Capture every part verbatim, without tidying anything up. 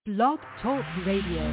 Blog Talk Radio.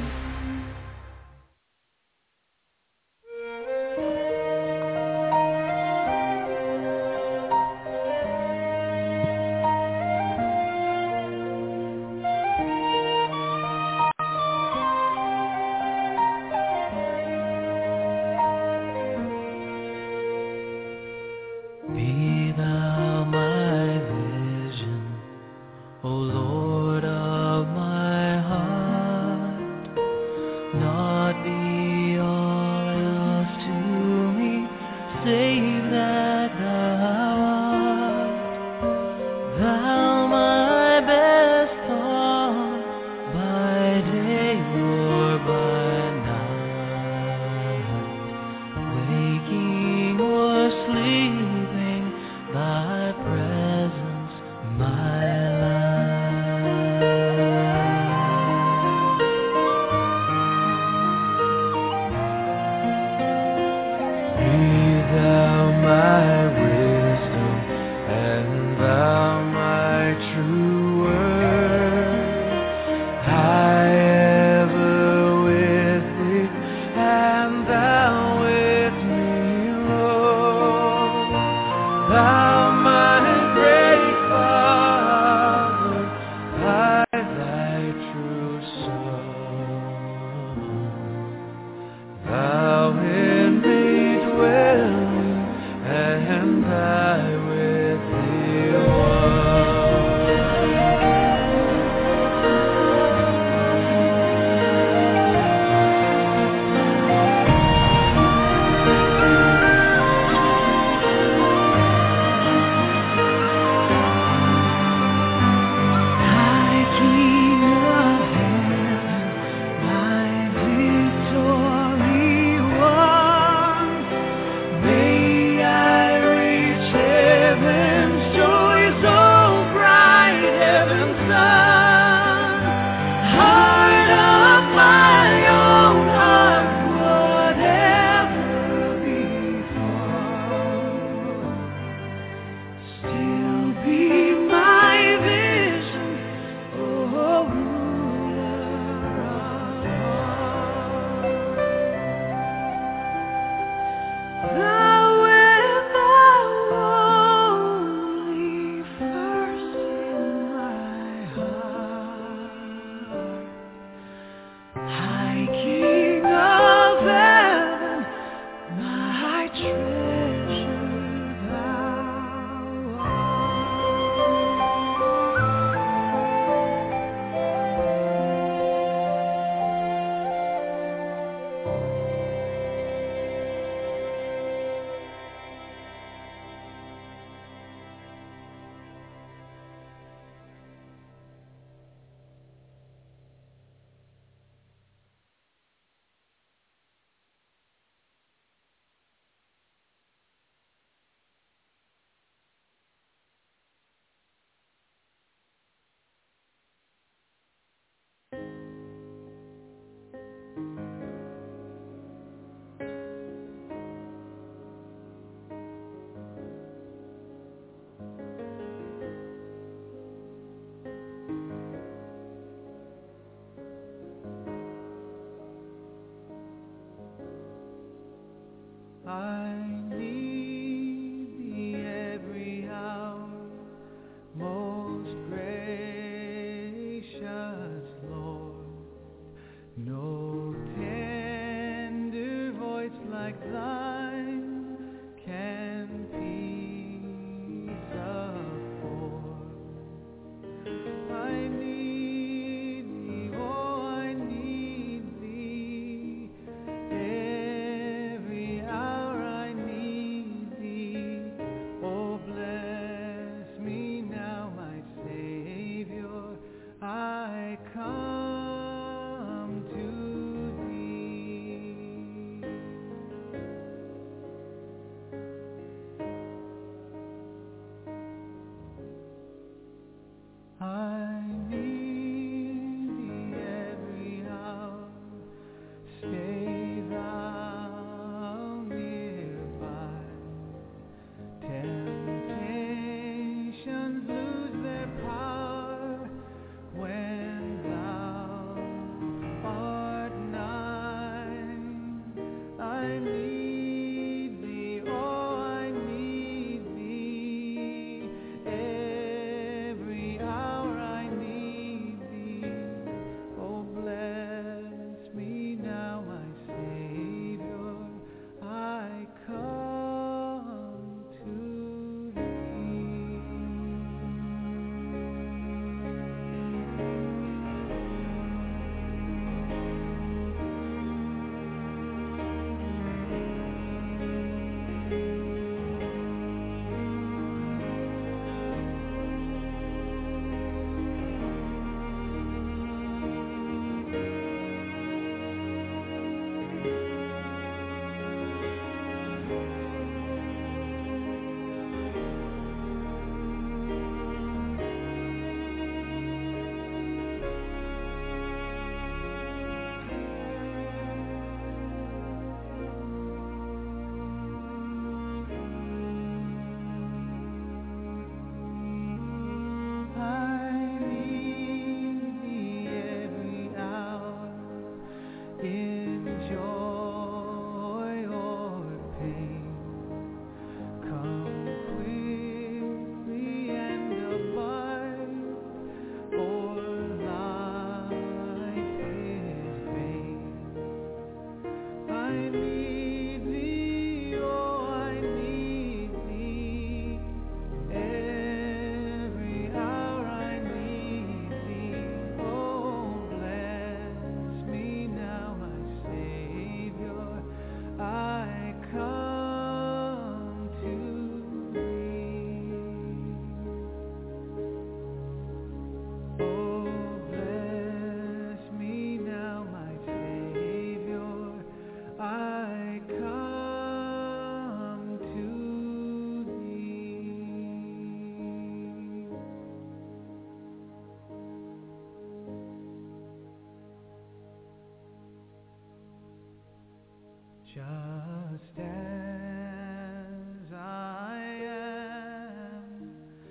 just as I am,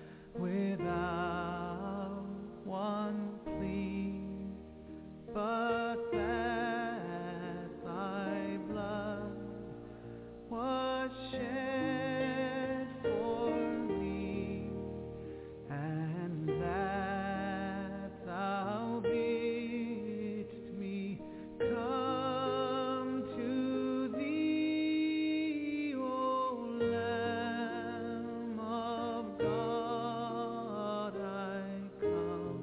without one plea, but that thy blood was shed for me, and that thou bidst me come to thee, O Lamb of God, I come,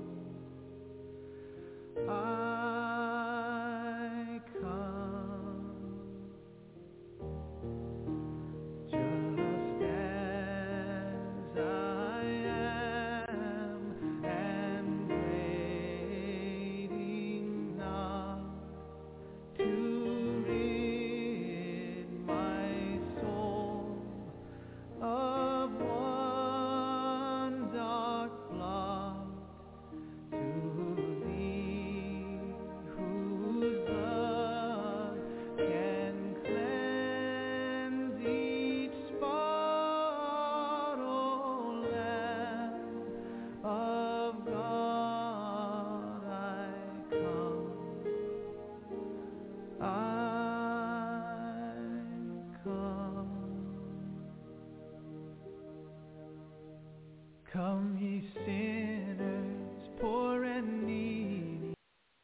I come. Just as I am, and waiting not to rid my soul of one dark blot, to thee whose blood can cleanse each spot, O Lamb of God, I come, I come. Come ye sinners, poor and needy.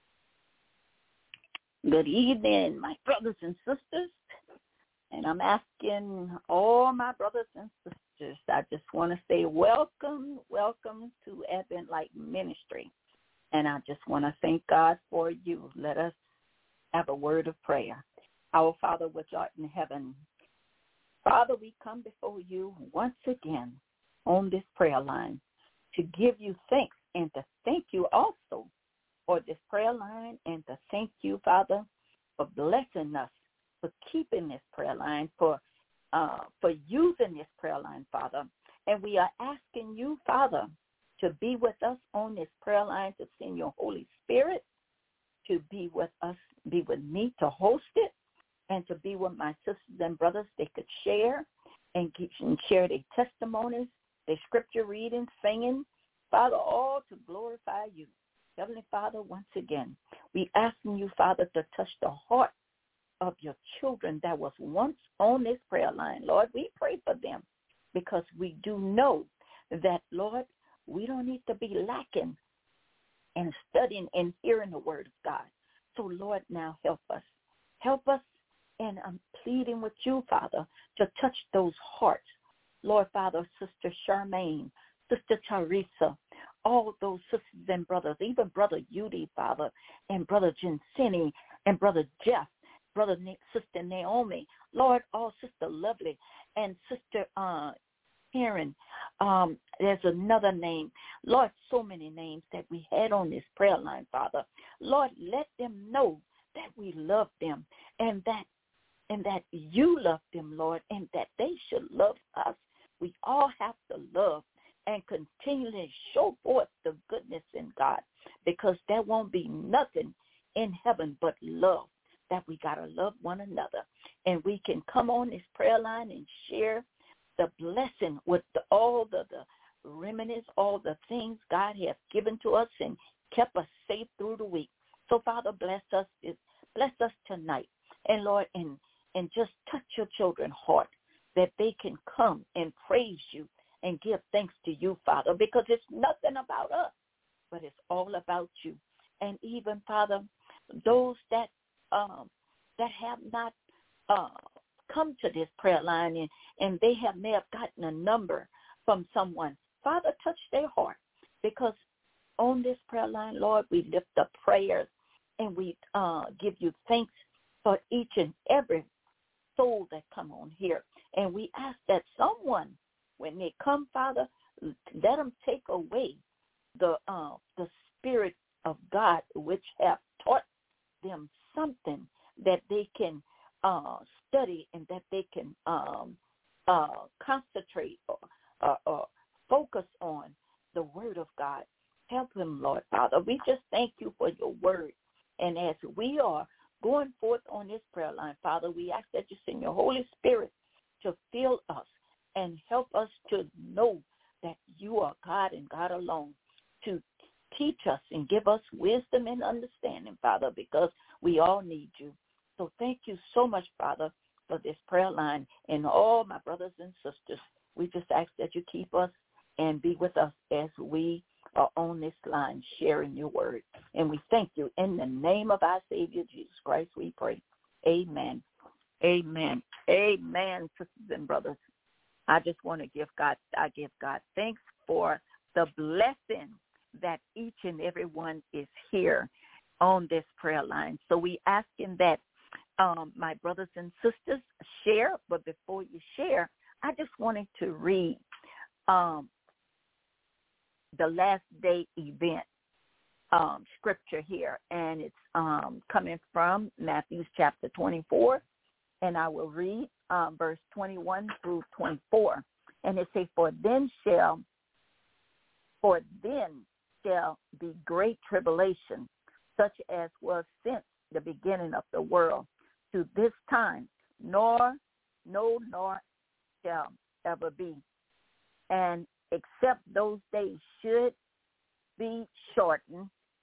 Good evening, my brothers and sisters. And I'm asking all my brothers and sisters, I just want to say welcome, welcome to Advent Light Ministry. And I just want to thank God for you. Let us have a word of prayer. Our Father which art in heaven, Father, we come before you once again on this prayer line to give you thanks and to thank you also for this prayer line, and to thank you, Father, for blessing us, for keeping this prayer line, for uh, for using this prayer line, Father. And we are asking you, Father, to be with us on this prayer line, to send your Holy Spirit to be with us, be with me to host it, and to be with my sisters and brothers. They could share and, keep, and share their testimonies, their scripture reading, singing, Father, all to glorify you. Heavenly Father, once again, we asking you, Father, to touch the heart of your children that was once on this prayer line. Lord, we pray for them because we do know that, Lord, we don't need to be lacking in studying and hearing the word of God. So, Lord, now help us. Help us, and I'm pleading with you, Father, to touch those hearts. Lord, Father, Sister Charmaine, Sister Teresa, all those sisters and brothers, even Brother Udi, Father, and Brother Jensini, and Brother Jeff, Brother Sister Naomi, Lord, all Sister Lovely, and Sister uh, Karen. Um, there's another name. Lord, so many names that we had on this prayer line, Father. Lord, let them know that we love them, and that and that you love them, Lord, and that they should love us. We all have to love and continually show forth the goodness in God, because there won't be nothing in heaven but love, that we got to love one another. And we can come on this prayer line and share the blessing with the, all the, the remedies, all the things God has given to us and kept us safe through the week. So, Father, bless us, bless us tonight. And, Lord, and, and just touch your children's heart, that they can come and praise you and give thanks to you, Father, because it's nothing about us, but it's all about you. And even, Father, those that um, that have not uh, come to this prayer line, and, and they have may have gotten a number from someone, Father, touch their heart, because on this prayer line, Lord, we lift up prayers, and we uh, give you thanks for each and every soul that come on here. And we ask that someone, when they come, Father, let them take away the uh, the Spirit of God, which have taught them something that they can uh, study, and that they can um, uh, concentrate or, or, or focus on the Word of God. Help them, Lord, Father. We just thank you for your word. And as we are going forth on this prayer line, Father, we ask that you send your Holy Spirit to fill us and help us to know that you are God and God alone, to teach us and give us wisdom and understanding, Father, because we all need you. So thank you so much, Father, for this prayer line and all my brothers and sisters. We just ask that you keep us and be with us as we are on this line sharing your word. And we thank you. In the name of our Savior, Jesus Christ, we pray. Amen. Amen. Amen, sisters and brothers. I just want to give God, I give God thanks for the blessing that each and every one is here on this prayer line. So we asking that um, my brothers and sisters share, but before you share, I just wanted to read um, the last day event um, scripture here, and it's um, coming from Matthew chapter twenty-four, and I will read um, verse twenty-one through twenty-four, and it says, "For then shall, for then shall be great tribulation, such as was since the beginning of the world to this time, nor no nor shall ever be, and except those days should be shortened,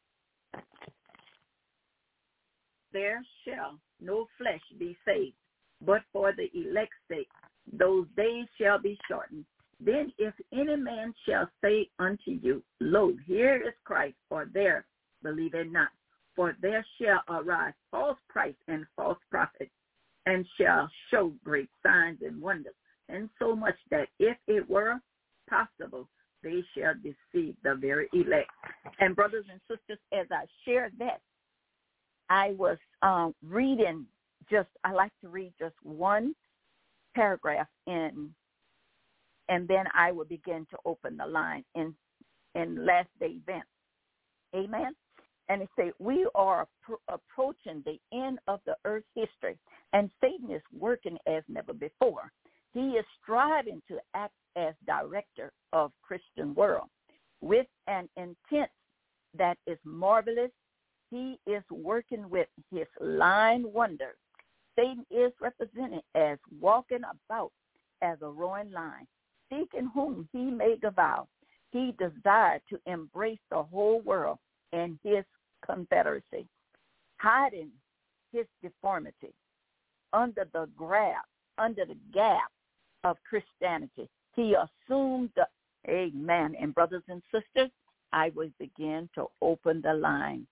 there shall no flesh be saved, but for the elect's sake those days shall be shortened. Then if any man shall say unto you, Lo, here is Christ, or there, believe it not. For there shall arise false Christ and false prophets, and shall show great signs and wonders, and so much that if it were possible, they shall deceive the very elect." And brothers and sisters, as I shared that, I was um, reading just, I like to read just one paragraph in, and then I will begin to open the line in, in last day events. Amen. And it says, we are pro- approaching the end of the earth's history, and Satan is working as never before. He is striving to act as director of Christian world with an intent that is marvelous. He is working with his lying wonder. Satan is represented as walking about as a roaring lion, seeking whom he may devour. He desired to embrace the whole world and his confederacy, hiding his deformity under the grab, under the gap of Christianity. He assumed the, amen. And brothers and sisters, I will begin to open the line.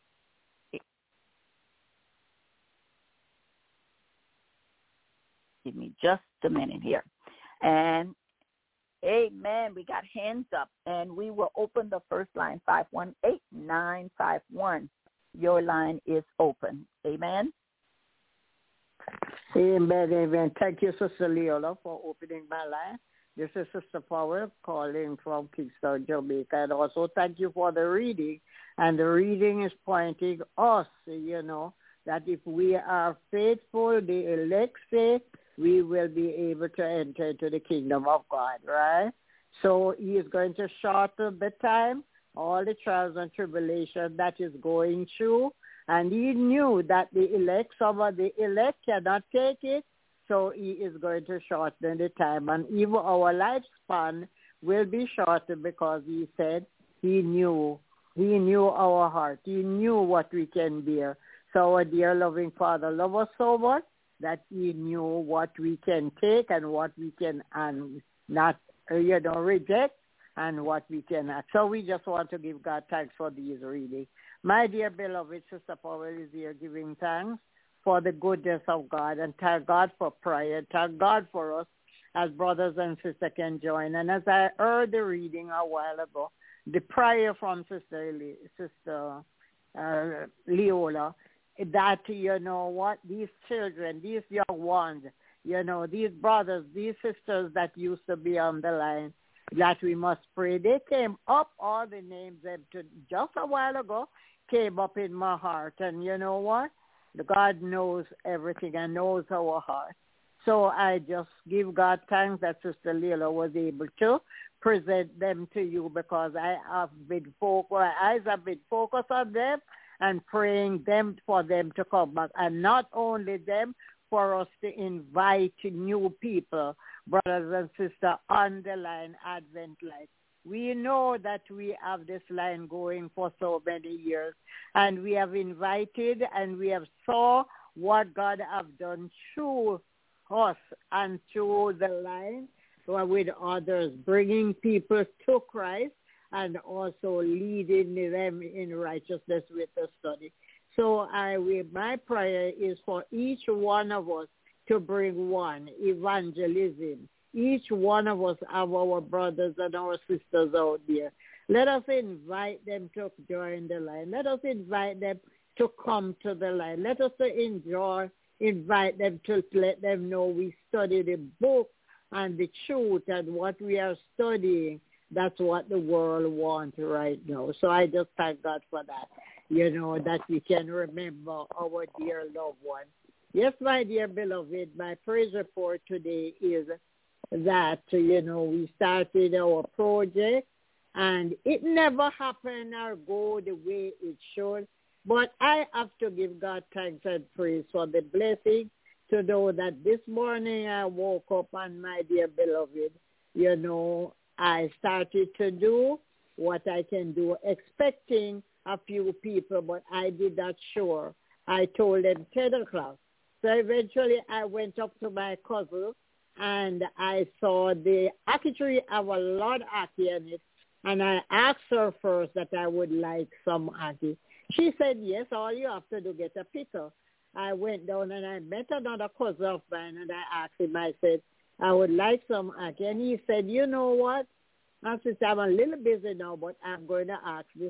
Give me just a minute here. And amen, we got hands up, and we will open the first line, five one eight, nine five one. Your line is open. Amen. Amen, amen. Thank you, Sister Leola, for opening my line. This is Sister Powell calling from Kingston, Jamaica. And also thank you for the reading. And the reading is pointing us, you know, that if we are faithful, the elect say, we will be able to enter into the kingdom of God, right? So he is going to shorten the time, all the trials and tribulation that is going through. And he knew that the elect, some of the elect cannot take it, so he is going to shorten the time. And even our lifespan will be shortened because he said he knew, he knew our heart. He knew what we can bear. So our dear loving Father loved us so much that he knew what we can take and what we can and not, you know, reject and what we cannot. So we just want to give God thanks for these readings. My dear beloved Sister Powell is here giving thanks for the goodness of God, and thank God for prayer. Thank God for us as brothers and sisters can join. And as I heard the reading a while ago, the prayer from Sister Le- Sister uh, Leola, that, you know what, these children, these young ones, you know, these brothers, these sisters that used to be on the line, that we must pray. They came up, all the names that just a while ago came up in my heart. And you know what? God knows everything and knows our heart. So I just give God thanks that Sister Leila was able to present them to you, because I have been focused, my eyes have been focused on them, and praying them for them to come back. And not only them, for us to invite new people, brothers and sisters, on the line, Advent Life. We know that we have this line going for so many years, and we have invited and we have saw what God have done through us and through the line with others, bringing people to Christ and also leading them in righteousness with the study. So I will, my prayer is for each one of us to bring one, evangelism. Each one of us have our brothers and our sisters out there. Let us invite them to join the line. Let us invite them to come to the line. Let us enjoy, invite them to let them know we study the book and the truth and what we are studying. That's what the world wants right now. So I just thank God for that, you know, that we can remember our dear loved one. Yes, my dear beloved, my praise report today is that, you know, we started our project and it never happened or go the way it should. But I have to give God thanks and praise for the blessing to know that this morning I woke up and, my dear beloved, you know, I started to do what I can do, expecting a few people, but I did not sure. I told them ten o'clock. So eventually I went up to my cousin and I saw the ackee tree have a lot of ackee in it. And I asked her first that I would like some ackee. She said, yes, all you have to do is get a picker. I went down and I met another cousin of mine and I asked him, I said, I would like some ackee. And he said, you know what? I said, I'm a little busy now, but I'm going to ask this.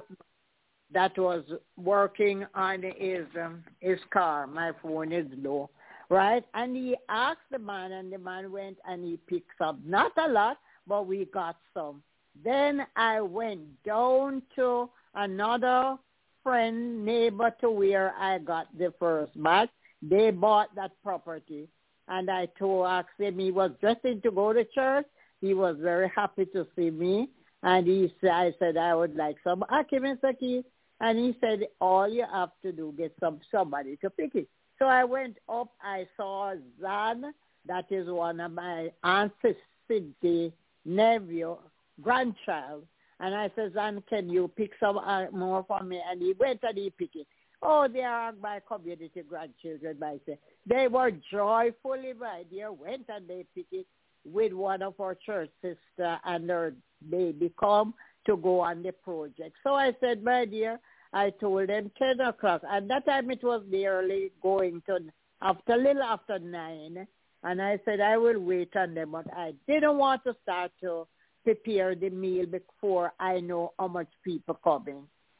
That was working on his, um, his car. My phone is low, right? And he asked the man, and the man went and he picked some. Not a lot, but we got some. Then I went down to another friend, neighbor to where I got the first batch. They bought that property. And I told, asked him, he was dressing to go to church. He was very happy to see me. And he said, I said, I would like some ackee, Mister Keith. And he said, all you have to do is get some somebody to pick it. So I went up. I saw Zan. That is one of my Aunt Cindy's nephew, grandchild. And I said, Zan, can you pick some uh, more for me? And he went and he picked it. Oh, they are my community grandchildren, I say. They were joyfully, my dear, went and they picked it with one of our church sister and her baby come to go on the project. So I said, my dear, I told them ten o'clock. At that time it was nearly going to, after a little after nine. And I said, I will wait on them. But I didn't want to start to prepare the meal before I know how much people coming.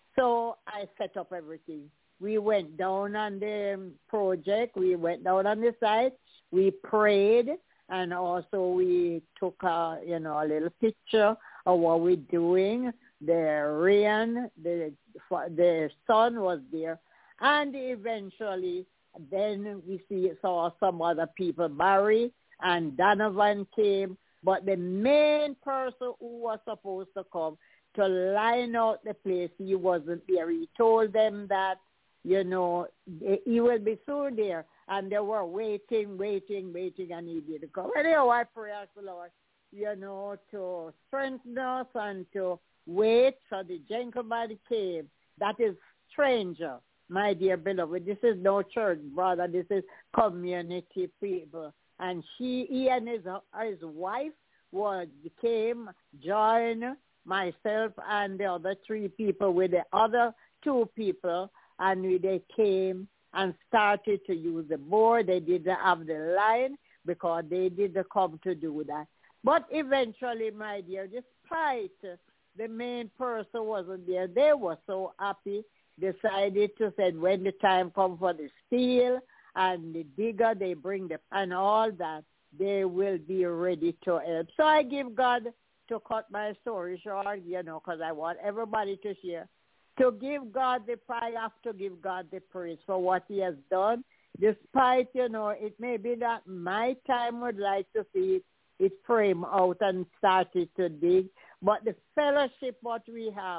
So I set up everything. We went down on the project. We went down on the site. We prayed. And also we took a, you know, a little picture of what we're doing. The rain, the, the sun was there. And eventually, then we see, saw some other people, Barry and Donovan came. But the main person who was supposed to come to line out the place, he wasn't there. He told them that, you know, he will be soon there. And they were waiting, waiting, waiting, and he didn't come. Anyhow, I pray ask the Lord, you know, to strengthen us and to wait. So the gentleman came. That is stranger, my dear beloved. This is no church, brother. This is community people. And she, he and his, his wife was, came, joined myself and the other three people with the other two people, and they came and started to use the board. They didn't have the line because they didn't come to do that. But eventually, my dear, despite the main person wasn't there, they were so happy, decided to say when the time comes for the steel and the digger, they bring the, and all that, they will be ready to help. So I give God, to cut my story short, you know, because I want everybody to share. To give God the, I have to give God the praise for what he has done. Despite, you know, it may be that my time would like to see it, it frame out and started to dig. But the fellowship what we have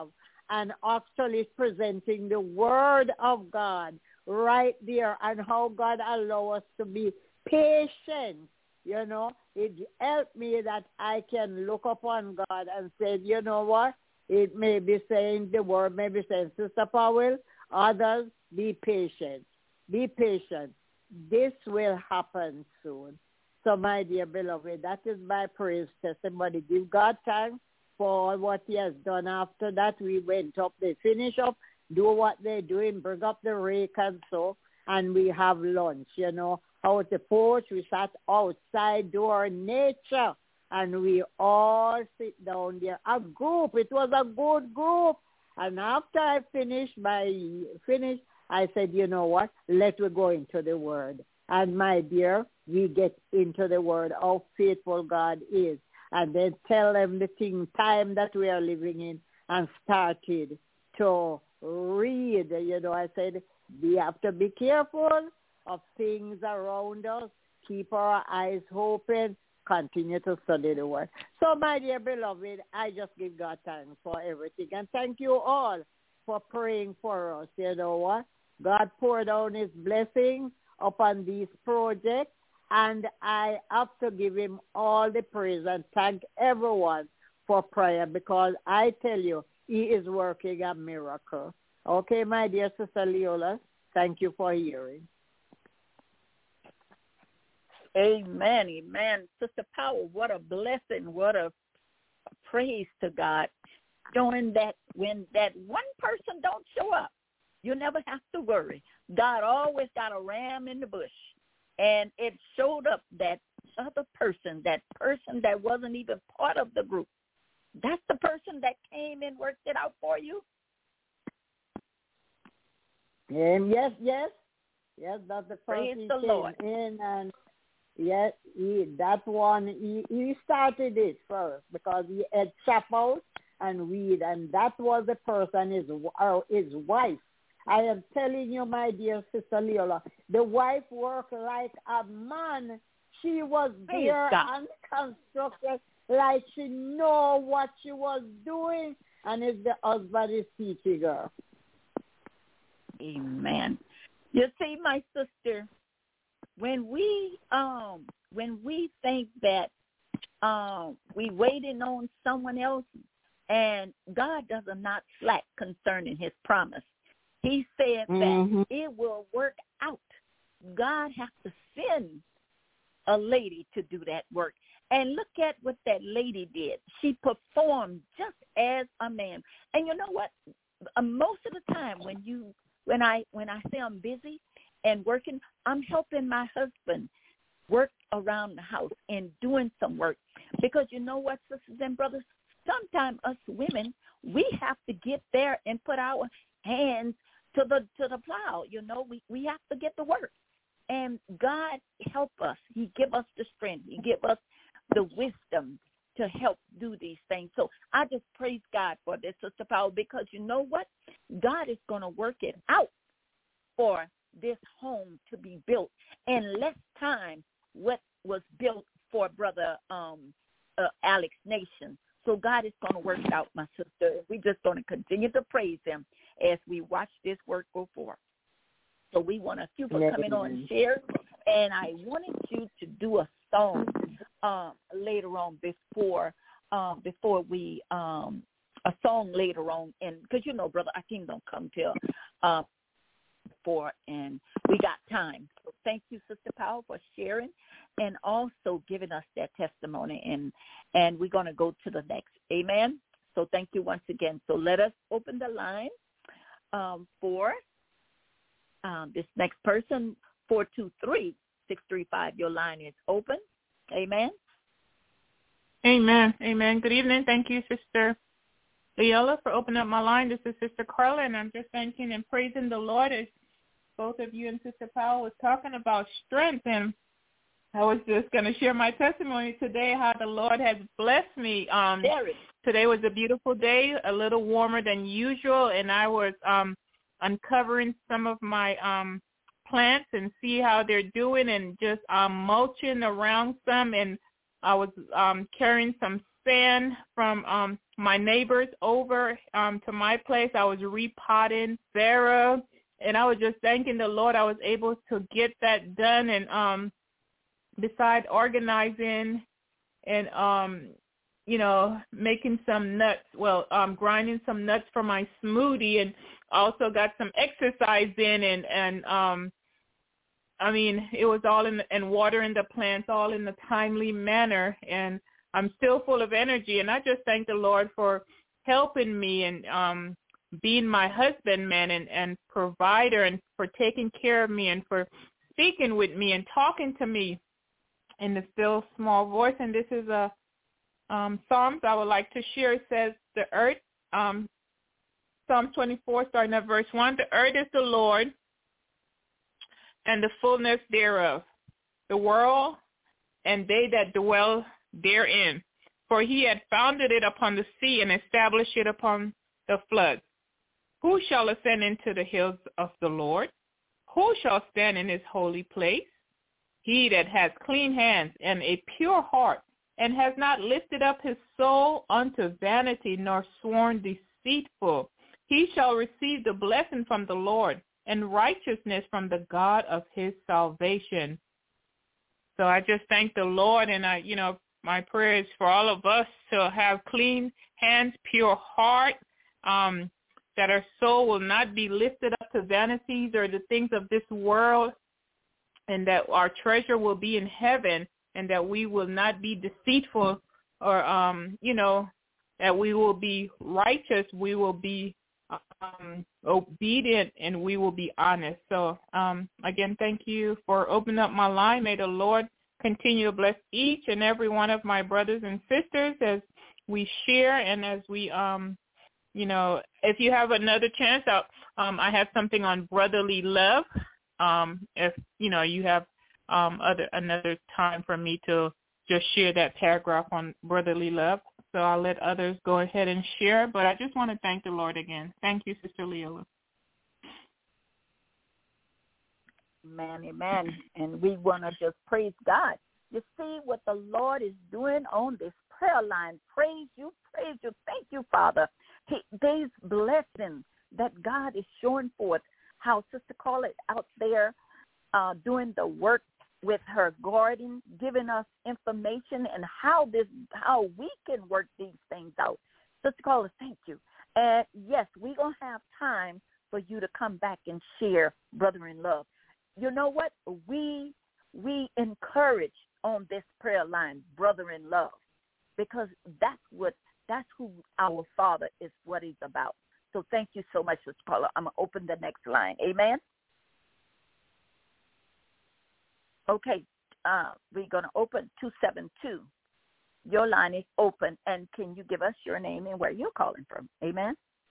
and actually presenting the word of God right there, and how God allow us to be patient. You know, it helped me that I can look upon God and say, you know what? It may be saying, the word may be saying, Sister Powell, others, be patient. Be patient. This will happen soon. So, my dear beloved, that is my praise testimony. Give God thanks for what he has done. After that, we went up, they finish up, do what they're doing, bring up the rake and so, and we have lunch, you know. Out the porch, we sat outside, do our nature, and we all sit down there. A group, it was a good group. And after I finished my finish, I said, you know what, let me go into the word. And my dear, we get into the word, how faithful God is. And then tell them the thing, time that we are living in, and started to read. You know, I said, we have to be careful of things around us, keep our eyes open, continue to study the word. So, my dear beloved, I just give God thanks for everything. And thank you all for praying for us. You know what? God poured down his blessings upon these projects, and I have to give him all the praise and thank everyone for prayer, because I tell you, he is working a miracle. Okay, my dear Sister Leola, thank you for hearing. Amen, amen. Sister Powell, what a blessing, what a, a praise to God. Knowing that when that one person don't show up, you never have to worry. God always got a ram in the bush. And it showed up that other person, that person that wasn't even part of the group. That's the person that came and worked it out for you. Um, yes, yes. Yes, that's the Praise person the came Lord. in, and yes, he, that one, he, he started it first because he had chop out and weed, and that was the person, his, uh, his wife. I am telling you, my dear Sister Leola, the wife worked like a man. She was there and constructed like she know what she was doing, and it's the husband is teaching her. Amen. You see, my sister, when we um when we think that um we waiting on someone else, and God does not slack concerning his promise. He said mm-hmm. that it will work out. God has to send a lady to do that work. And look at what that lady did. She performed just as a man. And you know what? Uh, most of the time when you when I when I say I'm busy and working, I'm helping my husband work around the house and doing some work. Because you know what, sisters and brothers? Sometimes us women, we have to get there and put our hands to the to the plow. You know, we, we have to get to work. And God help us. He give us the strength. He give us the wisdom to help do these things. So I just praise God for this, Sister Powell, because you know what? God is going to work it out for this home to be built in less time what was built for Brother um, uh, Alex Nation. So God is going to work it out, my sister. We're just going to continue to praise him as we watch this work go forth. So we want a few people coming on and share. And I wanted you to do a song um, later on before um, before we, um, a song later on. And because, you know, Brother Akeem don't come till uh, four, and we got time. So thank you, Sister Powell, for sharing and also giving us that testimony. And, and we're going to go to the next. Amen. So thank you once again. So let us open the line um, for um, this next person, four two three, six three five. Your line is open. Amen. Amen. Amen. Good evening. Thank you, Sister Leola, for opening up my line. This is Sister Carla, and I'm just thanking and praising the Lord as both of you and Sister Powell was talking about strength. And I was just going to share my testimony today, how the Lord has blessed me. Um, today was a beautiful day, a little warmer than usual, and I was um, uncovering some of my um, plants and see how they're doing, and just um, mulching around some, and I was um, carrying some sand from um, my neighbors over um, to my place. I was repotting Sarah, and I was just thanking the Lord I was able to get that done. And um, besides organizing and, um, you know, making some nuts, well, um, grinding some nuts for my smoothie, and also got some exercise in, and, and um, I mean, it was all in, and watering the plants all in a timely manner, and I'm still full of energy. And I just thank the Lord for helping me and um, being my husband, man, and, and provider, and for taking care of me, and for speaking with me and talking to me in the still small voice. And this is a um, Psalms I would like to share. It says, the earth, um, Psalm twenty-four, starting at verse one, the earth is the Lord and the fullness thereof, the world and they that dwell therein. For he had founded it upon the sea and established it upon the floods. Who shall ascend into the hills of the Lord? Who shall stand in his holy place? He that has clean hands and a pure heart, and has not lifted up his soul unto vanity, nor sworn deceitful. He shall receive the blessing from the Lord, and righteousness from the God of his salvation. So I just thank the Lord, and I, you know, my prayer is for all of us to have clean hands, pure heart, um, that our soul will not be lifted up to vanities or the things of this world, and that our treasure will be in heaven, and that we will not be deceitful, or, um, you know, that we will be righteous, we will be um, obedient, and we will be honest. So, um, again, thank you for opening up my line. May the Lord continue to bless each and every one of my brothers and sisters as we share, and as we, um, you know, if you have another chance, I'll, um, I have something on brotherly love. Um, if, you know, you have um, other another time for me to just share that paragraph on brotherly love. So I'll let others go ahead and share. But I just want to thank the Lord again. Thank you, Sister Leola. Amen, amen. And we want to just praise God. You see what the Lord is doing on this prayer line. Praise you, praise you. Thank you, Father. He, these blessings that God is showing forth, how Sister Carla out there uh, doing the work with her garden, giving us information and how this, how we can work these things out. Sister Carla, thank you. And yes, we're going to have time for you to come back and share Brother in Love. You know what? We we encourage on this prayer line, Brother in Love, because that's what that's who our Father is, what he's about. So thank you so much, Sister Paula. I'm going to open the next line. Amen? Okay, uh, we're going to open two seven two. Your line is open, and can you give us your name and where you're calling from? Amen?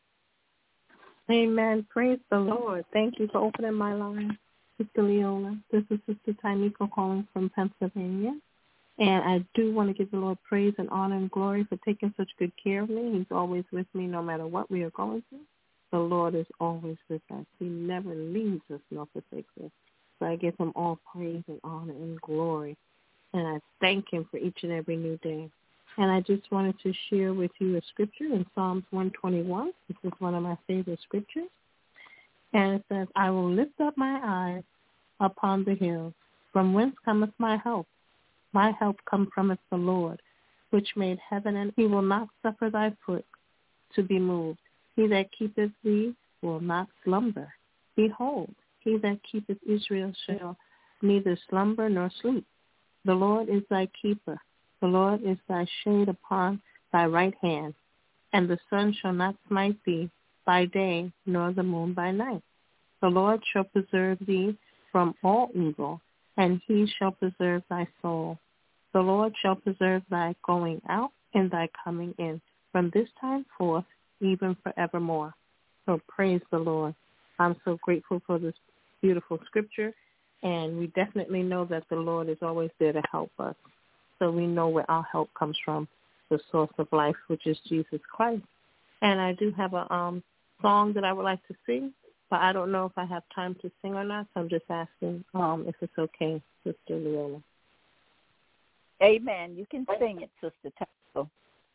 Amen. Praise the Lord. Thank you for opening my line, Sister Leola. This is Sister Taimiko calling from Pennsylvania. And I do want to give the Lord praise and honor and glory for taking such good care of me. He's always with me no matter what we are going through. The Lord is always with us. He never leaves us nor forsakes us. So I give him all praise and honor and glory. And I thank him for each and every new day. And I just wanted to share with you a scripture in Psalms one twenty-one. This is one of my favorite scriptures. And it says, I will lift up my eyes upon the hills. From whence cometh my help? My help come from the Lord, which made heaven, and he will not suffer thy foot to be moved. He that keepeth thee will not slumber. Behold, he that keepeth Israel shall neither slumber nor sleep. The Lord is thy keeper. The Lord is thy shade upon thy right hand. And the sun shall not smite thee by day, nor the moon by night. The Lord shall preserve thee from all evil, and he shall preserve thy soul. The Lord shall preserve thy going out and thy coming in, from this time forth, even forevermore. So praise the Lord. I'm so grateful for this beautiful scripture, and we definitely know that the Lord is always there to help us. So we know where our help comes from, the source of life, which is Jesus Christ. And I do have a um, song that I would like to sing, but I don't know if I have time to sing or not, so I'm just asking um, if it's okay, Sister Leola. Amen. You can sing it, Sister Tasso.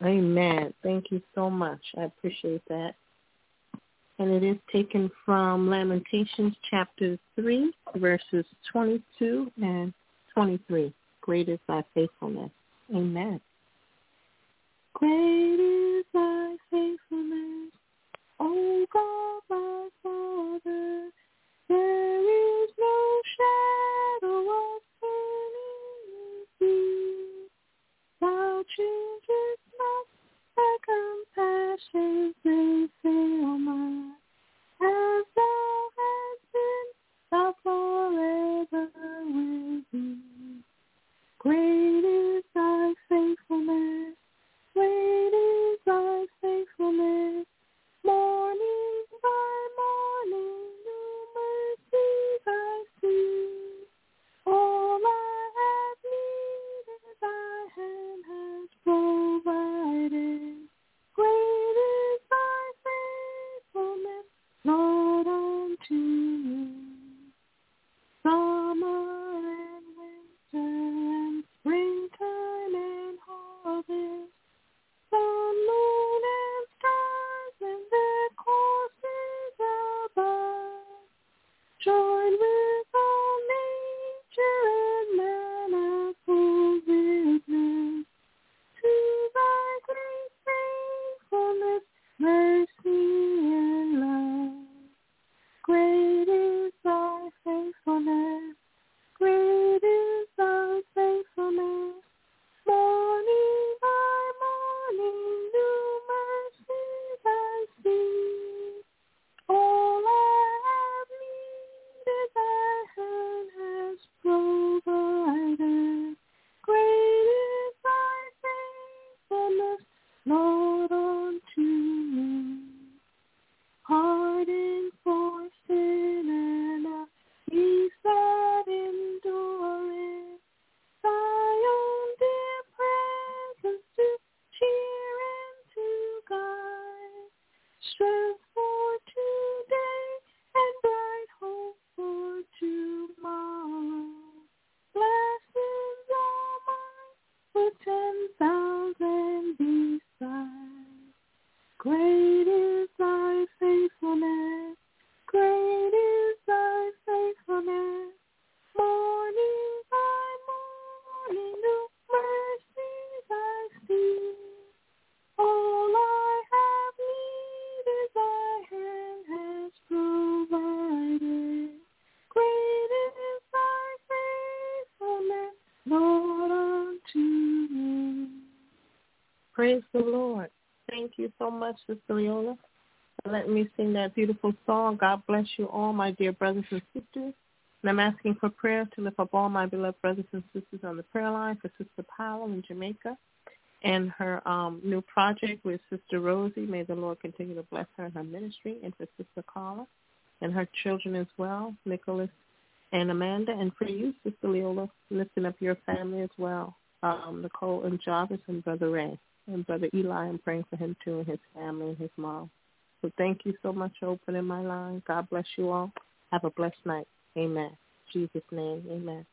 Amen. Thank you so much. I appreciate that. And it is taken from Lamentations chapter three, verses twenty-two and twenty-three. Great is thy faithfulness. Amen. Great is thy faithfulness, O God, my Father. There is no shadow of turning with thee. Thou changest not, thy compassions they fail not. As thou hast been, thou forever will be. Great is thy faithfulness, great is thy faithfulness. Morning by morning, new mercies I see. All I have needed, thy hand has provided. Great is thy faithfulness, Lord, unto me. Summer and winter and springtime and harvest, sun, moon, and stars and their courses above, join with all nature and manifold witness to thy great faithfulness, mercy, and love. Great is thy faithfulness, great is thy faithfulness. Morning by morning, new mercies I see. All I have needed, thy hand has provided. Great is thy faithfulness, Lord, unto me. Pardon for sin and a peace that endureth. Thy own dear presence to cheer and to guide. Strength for today and bright hope for tomorrow. Blessings all mine with ten thousand beside. Great is thy faithfulness, great is thy faithfulness. Morning by morning, new mercies I see. All I have needed, thy hand has provided. Great is thy faithfulness, Lord, unto me. Praise the Lord. Thank you so much, Sister Leola, for letting me sing that beautiful song. God bless you all, my dear brothers and sisters. And I'm asking for prayer to lift up all my beloved brothers and sisters on the prayer line for Sister Powell in Jamaica and her um, new project with Sister Rosie. May the Lord continue to bless her in her ministry, and for Sister Carla and her children as well, Nicholas and Amanda. And for you, Sister Leola, lifting up your family as well, um, Nicole and Jarvis and Brother Ray. And Brother Eli, I'm praying for him too, and his family and his mom. So thank you so much for opening my line. God bless you all. Have a blessed night. Amen. In Jesus' name, amen.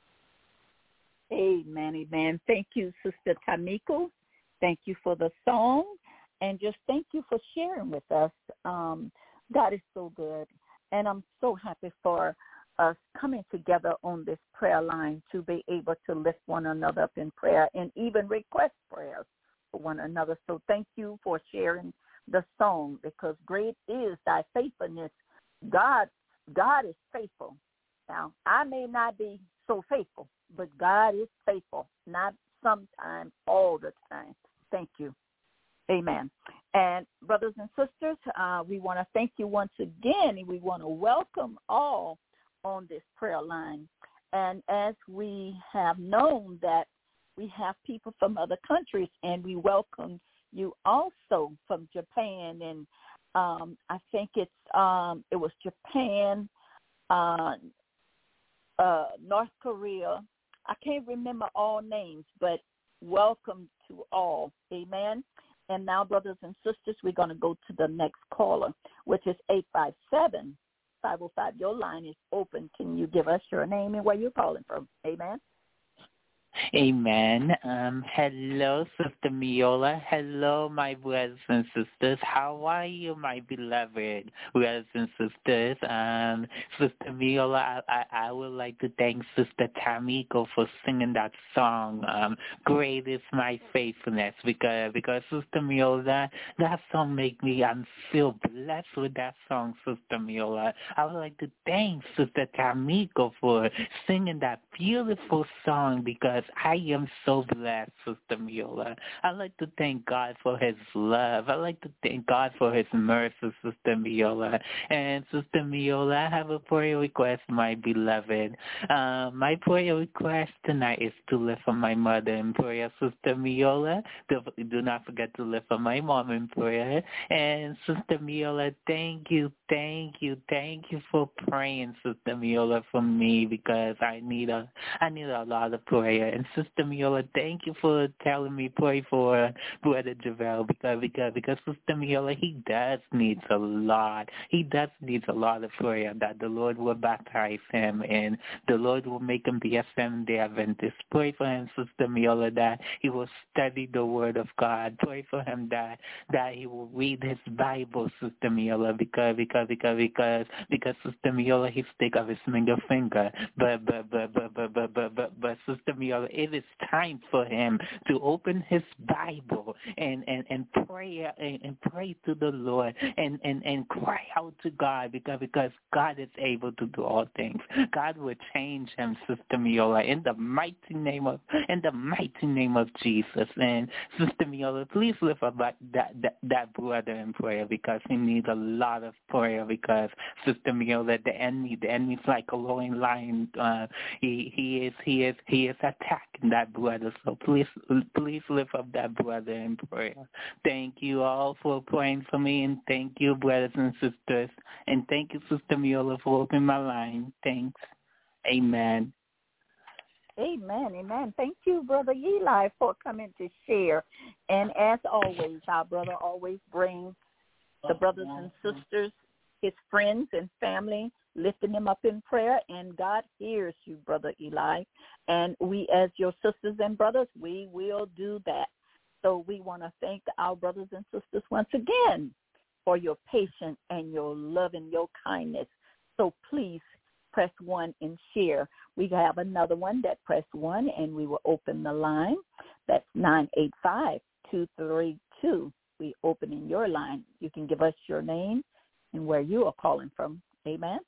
Amen, amen. Thank you, Sister Tamiko. Thank you for the song. And just thank you for sharing with us. Um, God is so good. And I'm so happy for us coming together on this prayer line to be able to lift one another up in prayer and even request prayers for one another. So thank you for sharing the song, because great is thy faithfulness. God, God is faithful. Now, I may not be so faithful, but God is faithful, not sometimes, all the time. Thank you. Amen. And brothers and sisters, uh, we want to thank you once again, and we want to welcome all on this prayer line. And as we have known that we have people from other countries, and we welcome you also from Japan, and um, I think it's um, it was Japan, uh, uh, North Korea. I can't remember all names, but welcome to all. Amen. And now, brothers and sisters, we're going to go to the next caller, which is eight five seven, five oh five. Your line is open. Can you give us your name and where you're calling from? Amen. Amen. Um, hello, Sister Miola. Hello, my brothers and sisters. How are you, my beloved brothers and sisters? Um, Sister Miola, I, I, I would like to thank Sister Tamiko for singing that song, um, Great is My Faithfulness, because, because Sister Miola, that, that song make me, I feel blessed with that song, Sister Miola. I would like to thank Sister Tamiko for singing that beautiful song, because I am so blessed, Sister Miola. I'd like to thank God for his love. I'd like to thank God for his mercy, Sister Miola. And Sister Miola, I have a prayer request, my beloved. Uh, my prayer request tonight is to lift up my mother in prayer, Sister Miola. Do, do not forget to lift up my mom in prayer. And Sister Miola, thank you, thank you, thank you for praying, Sister Miola, for me, because I need a, I need a lot of prayer. And Sister Miola, thank you for telling me pray for Brother Javel, because because because Sister Miola, he does needs a lot. He does needs a lot of prayer, that the Lord will baptize him and the Lord will make him be a Seventh-day Adventist. Pray for him, Sister Miola, that he will study the Word of God. Pray for him that that he will read his Bible, Sister Miola, because because because because because Sister Miola, he stick of his middle finger. But but but but but but but but, but Sister Miola, it is time for him to open his Bible and, and, and pray and, and pray to the Lord and, and, and cry out to God, because because God is able to do all things. God will change him, Sister Miola, in the mighty name of in the mighty name of Jesus. And Sister Miola, please lift up that that, that brother in prayer, because he needs a lot of prayer, because Sister Miola, the enemy the enemy's like a roaring lion. Uh, he he is he is he is attacking that brother. So please please lift up that brother in prayer. Thank you all for praying for me, and thank you, brothers and sisters, and thank you, Sister Miola, for opening my line. Thanks. Amen. Amen, amen. Thank you, Brother Eli, for coming to share. And as always, our brother always brings the brothers and sisters, his friends and family, lifting them up in prayer, and God hears you, Brother Eli. And we, as your sisters and brothers, we will do that. So we want to thank our brothers and sisters once again for your patience and your love and your kindness. So please press one and share. We have another one that press one, and we will open the line. That's nine eight five, two three two. We opening your line. You can give us your name and where you are calling from. Amen.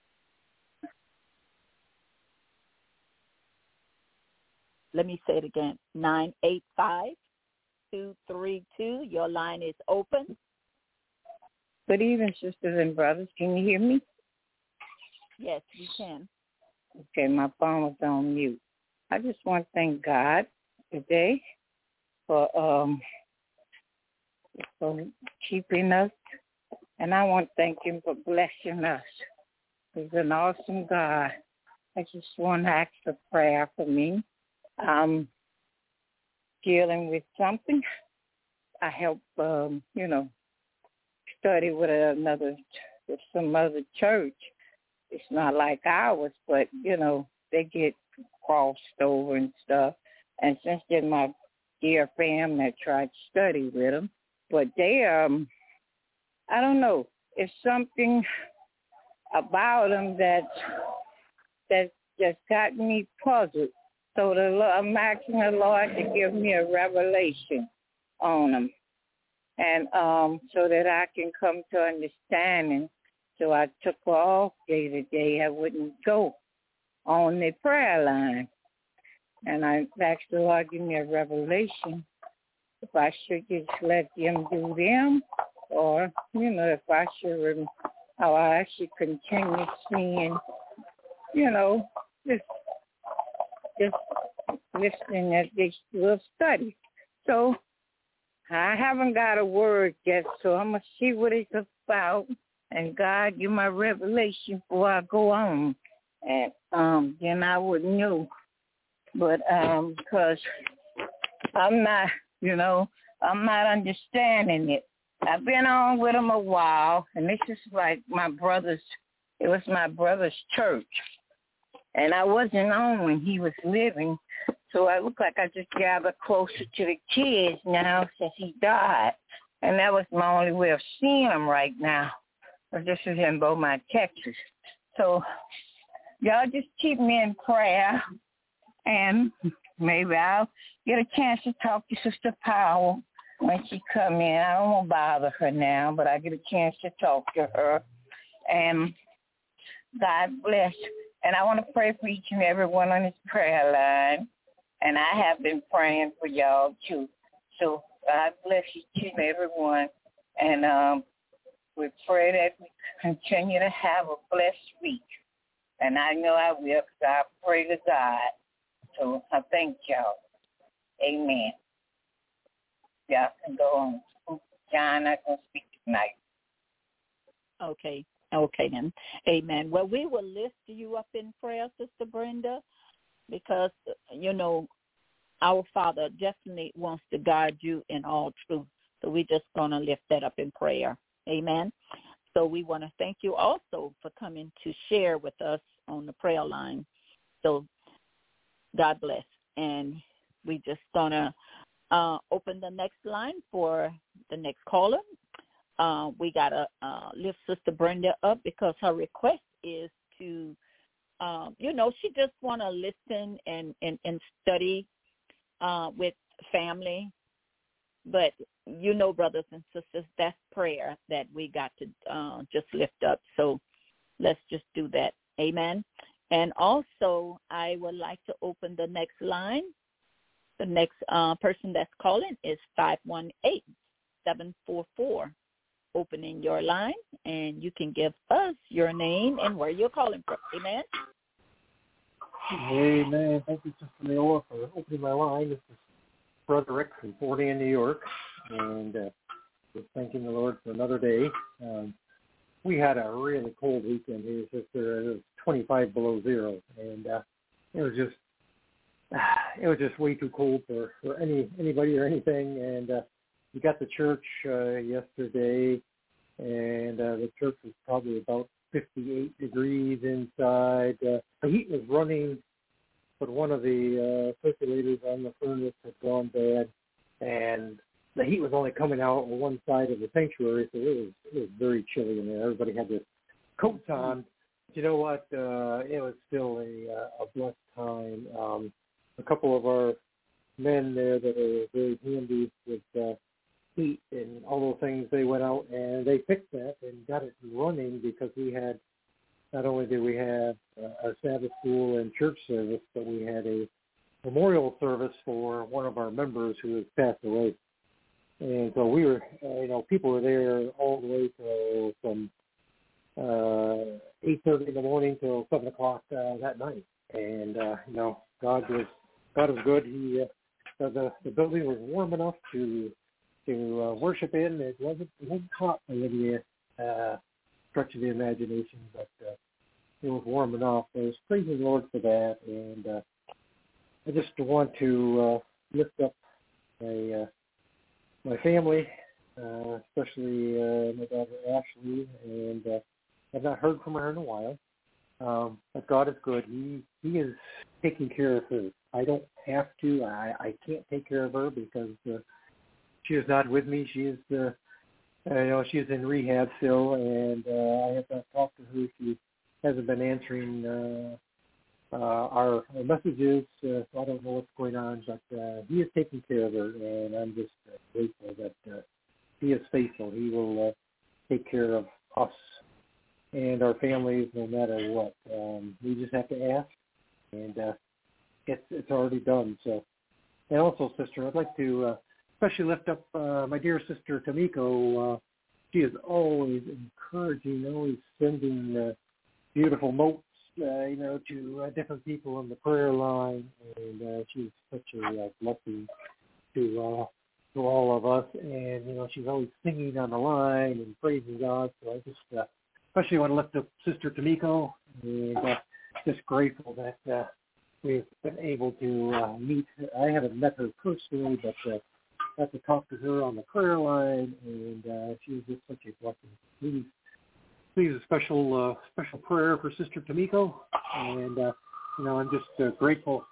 Let me say it again. nine eight five, two three two. Your line is open. Good evening, sisters and brothers. Can you hear me? Yes, we can. Okay, my phone was on mute. I just want to thank God today for um for keeping us, and I want to thank him for blessing us. He's an awesome God. I just want to ask for prayer for me. I'm dealing with something. I help, um, you know, study with another, with some other church. It's not like ours, but, you know, they get crossed over and stuff. And since they're my dear family, I tried to study with them. But they, um, I don't know, it's something about them that that just got me puzzled. So the Lord, I'm asking the Lord to give me a revelation on them, and um, so that I can come to understanding. So I took off day to day. I wouldn't go on the prayer line, and I asked the Lord give me a revelation if I should just let them do them, or you know, if I should, how I should continue seeing, you know, just. just listening at this little study. So I haven't got a word yet, so I'm going to see what it's about. And God, give my revelation before I go on. And um, then I would know. But um, because I'm not, you know, I'm not understanding it. I've been on with him a while, and this is like my brother's, it was my brother's church. And I wasn't on when he was living, So I look like I just gathered closer to the kids now since he died. And that was my only way of seeing him right now. This is in Beaumont, Texas. So y'all just keep me in prayer, and maybe I'll get a chance to talk to Sister Powell when she come in. I don't want to bother her now, but I get a chance to talk to her. And God bless. And I want to pray for each and every one on this prayer line. And I have been praying for y'all, too. So God bless each and every one. And um, we pray that we continue to have a blessed week. And I know I will because I pray to God. So I thank y'all. Amen. Y'all can go on. John, I'm going to speak tonight. Okay. Okay, then. Amen. Well, we will lift you up in prayer, Sister Brenda, because, you know, our Father definitely wants to guide you in all truth. So we're just going to lift that up in prayer. Amen. So we want to thank you also for coming to share with us on the prayer line. So God bless. And we just going to uh, open the next line for the next caller. Uh, we got to uh, lift Sister Brenda up because her request is to, um, you know, she just want to listen and, and, and study uh, with family. But, you know, brothers and sisters, that's prayer that we got to uh, just lift up. So let's just do that. Amen. And also, I would like to open the next line. The next uh, person that's calling is five one eight, seven four four. Opening your line, and you can give us your name and where you're calling from. Amen. Amen. Thank you, Sister Leola, for opening my line. This is Brother Rick from Fort Anne, New York, and uh, just thanking the Lord for another day. Um, we had a really cold weekend here, Sister. It was twenty-five below zero, and uh, it was just it was just way too cold for, for any anybody or anything, and uh, we got to church uh, yesterday, and uh, the church was probably about fifty-eight degrees inside. Uh, the heat was running, but one of the uh, circulators on the furnace had gone bad, and the heat was only coming out on one side of the sanctuary, so it was it was very chilly in there. Everybody had their coats on. But you know what? Uh, it was still a, uh, a blessed time. Um, a couple of our men there that are very handy with uh, heat and all those things, they went out and they fixed that and got it running because we had, not only did we have uh, a Sabbath school and church service, but we had a memorial service for one of our members who has passed away. And so we were, uh, you know, people were there all the way to, from uh, eight thirty in the morning till seven o'clock uh, that night. And, uh, you know, God was, God was good. He, uh, the, the building was warm enough to to uh, worship in. It wasn't, it wasn't hot by any uh, stretch of the imagination, but uh, it was warm enough. I was praising the Lord for that, and uh, I just want to uh, lift up my uh, my family, uh, especially uh, my daughter Ashley, and uh, I've not heard from her in a while. Um, but God is good. He He is taking care of her. I don't have to. I, I can't take care of her because uh, she is not with me. She is, uh, you know, she is in rehab still, and uh, I have not talked to her. She hasn't been answering uh, uh, our, our messages. Uh, so I don't know what's going on, but uh, He is taking care of her, and I'm just uh, grateful that uh, He is faithful. He will uh, take care of us and our families no matter what. Um, we just have to ask, and uh, it's it's already done. So, and also, sister, I'd like to uh, especially lift up uh, my dear sister Tamiko. Uh, she is always encouraging, always sending uh, beautiful notes, uh, you know, to uh, different people on the prayer line, and uh, she's such a uh, blessing to uh, to all of us. And you know, she's always singing on the line and praising God. So I just uh, especially want to lift up Sister Tamiko, and uh, just grateful that uh, we've been able to uh, meet. I haven't met her personally, but uh, got to talk to her on the prayer line, and uh, she was just such a blessing. Please, please, a special uh, special prayer for Sister Tamiko, and uh, you know, I'm just uh, grateful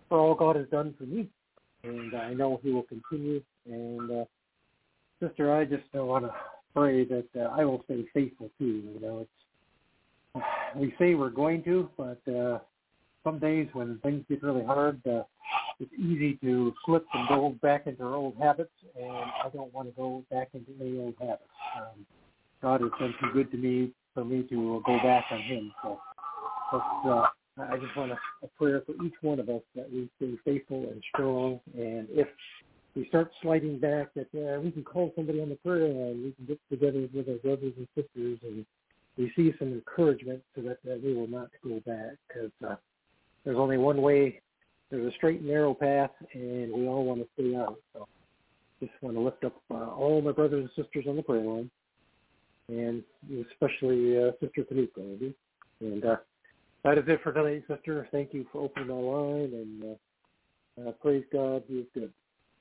for all God has done for me. And I know he will continue. And, uh, Sister, I just uh, want to pray that uh, I will stay faithful too. You know, it's, we say we're going to, but uh, some days when things get really hard, uh, it's easy to slip and go back into our old habits, and I don't want to go back into any old habits. Um, God has been too good to me for me to go back on him. So let's, uh, I just want a, a prayer for each one of us that we stay faithful and strong, and if we start sliding back, that uh, we can call somebody on the prayer line, we can get together with our brothers and sisters and receive some encouragement so that uh, we will not go back, because uh, there's only one way. There's a straight and narrow path, and we all want to stay on it. So just want to lift up uh, all my brothers and sisters on the prayer line, and especially uh, Sister Tamiko. And uh, that is it for tonight, Sister. Thank you for opening our line, and uh, uh, praise God, he is good.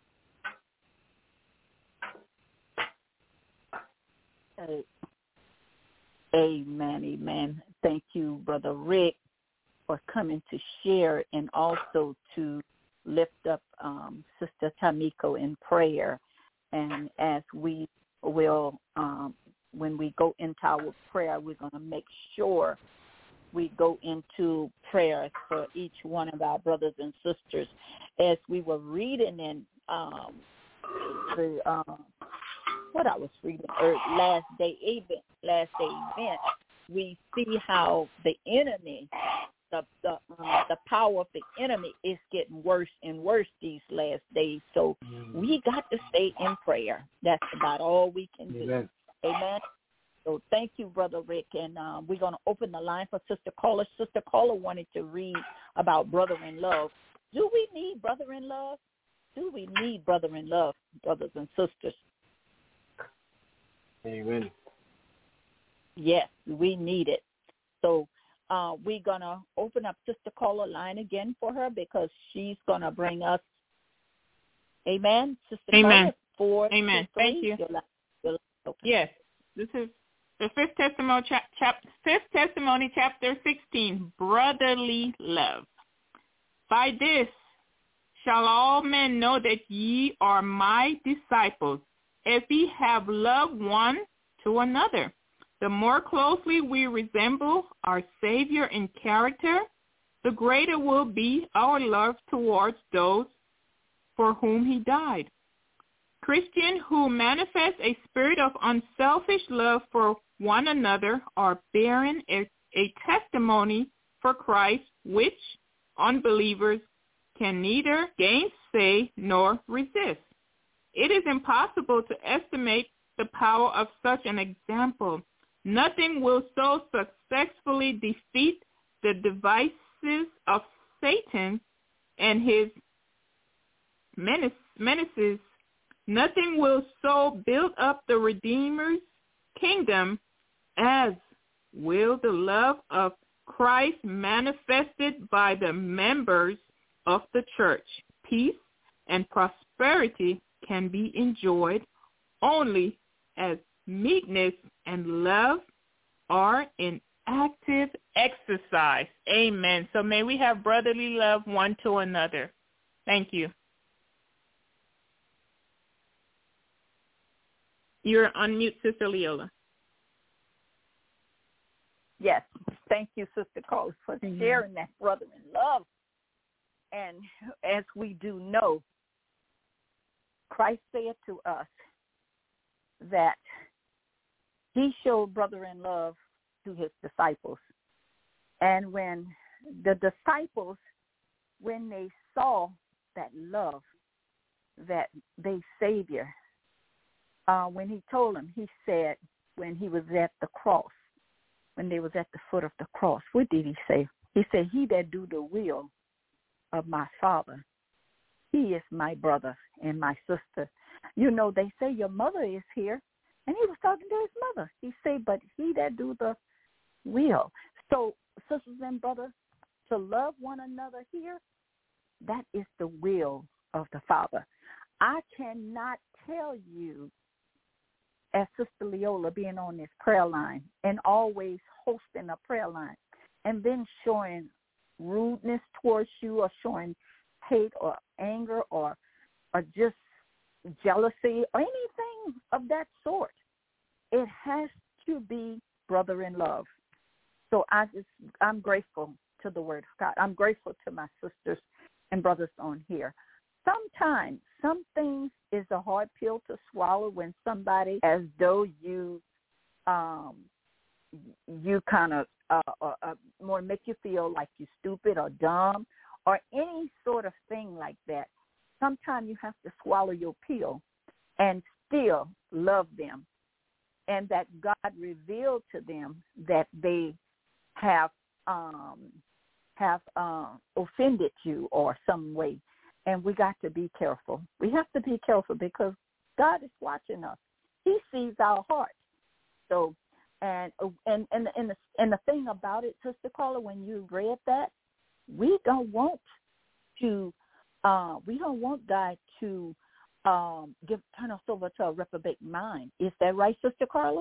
Amen, amen. Thank you, Brother Rick, for coming to share and also to lift up um, Sister Tamiko in prayer. And as we will, um, when we go into our prayer, we're going to make sure we go into prayers for each one of our brothers and sisters. As we were reading in um, the um, what I was reading er, last day event, last day event, we see how the enemy, the the um, the power of the enemy is getting worse and worse these last days. So we got to stay in prayer. That's about all we can do. Amen. Amen. So thank you, Brother Rick. And uh, we're going to open the line for Sister Caller. Sister Caller wanted to read about brother in love. Do we need brother in love? Do we need brother in love, brothers and sisters? Amen. Yes, we need it. So uh, we're going to open up Sister Caller line again for her because she's going to bring us, amen, Sister Amen. Caller, four, amen. Two, three. Thank you. Your line, your line open. Yes, this is the fifth testimony, chap, chap, fifth testimony, chapter sixteen, brotherly love. By this shall all men know that ye are my disciples, if ye have loved one to another. The more closely we resemble our Savior in character, the greater will be our love towards those for whom he died. Christians who manifest a spirit of unselfish love for one another are bearing a, a testimony for Christ, which unbelievers can neither gainsay nor resist. It is impossible to estimate the power of such an example. Nothing will so successfully defeat the devices of Satan and his menace, menaces. Nothing will so build up the Redeemer's kingdom as will the love of Christ manifested by the members of the church. Peace and prosperity can be enjoyed only as meekness and love are in active exercise. Amen. So may we have brotherly love one to another. Thank you. You're on mute, Sister Leola. Yes. Thank you, Sister Cole, for mm-hmm. sharing that brother in love. And as we do know, Christ said to us that he showed brother in love to his disciples. And when the disciples, when they saw that love, that they Savior, uh, when he told them, he said, when he was at the cross, when they was at the foot of the cross, what did he say? He said, he that do the will of my Father, he is my brother and my sister. You know, they say your mother is here. And he was talking to his mother. He said, but he that do the will. So, sisters and brothers, to love one another here, that is the will of the Father. I cannot tell you, as Sister Leola being on this prayer line and always hosting a prayer line and then showing rudeness towards you or showing hate or anger or or just jealousy or anything of that sort. It has to be brother in love. So I just, I'm grateful to the Word of God. I'm grateful to my sisters and brothers on here. Sometimes some things is a hard pill to swallow when somebody, as though you, um, you kind of uh, uh, uh, more make you feel like you're stupid or dumb or any sort of thing like that. Sometimes you have to swallow your pill and still love them, and that God revealed to them that they have um, have uh, offended you or some way, and we got to be careful. We have to be careful because God is watching us. He sees our heart. So, and and and and the, and the thing about it, Sister Carla, when you read that, we don't want to. Uh, we don't want God to um, give turn us over to a reprobate mind. Is that right, Sister Carla?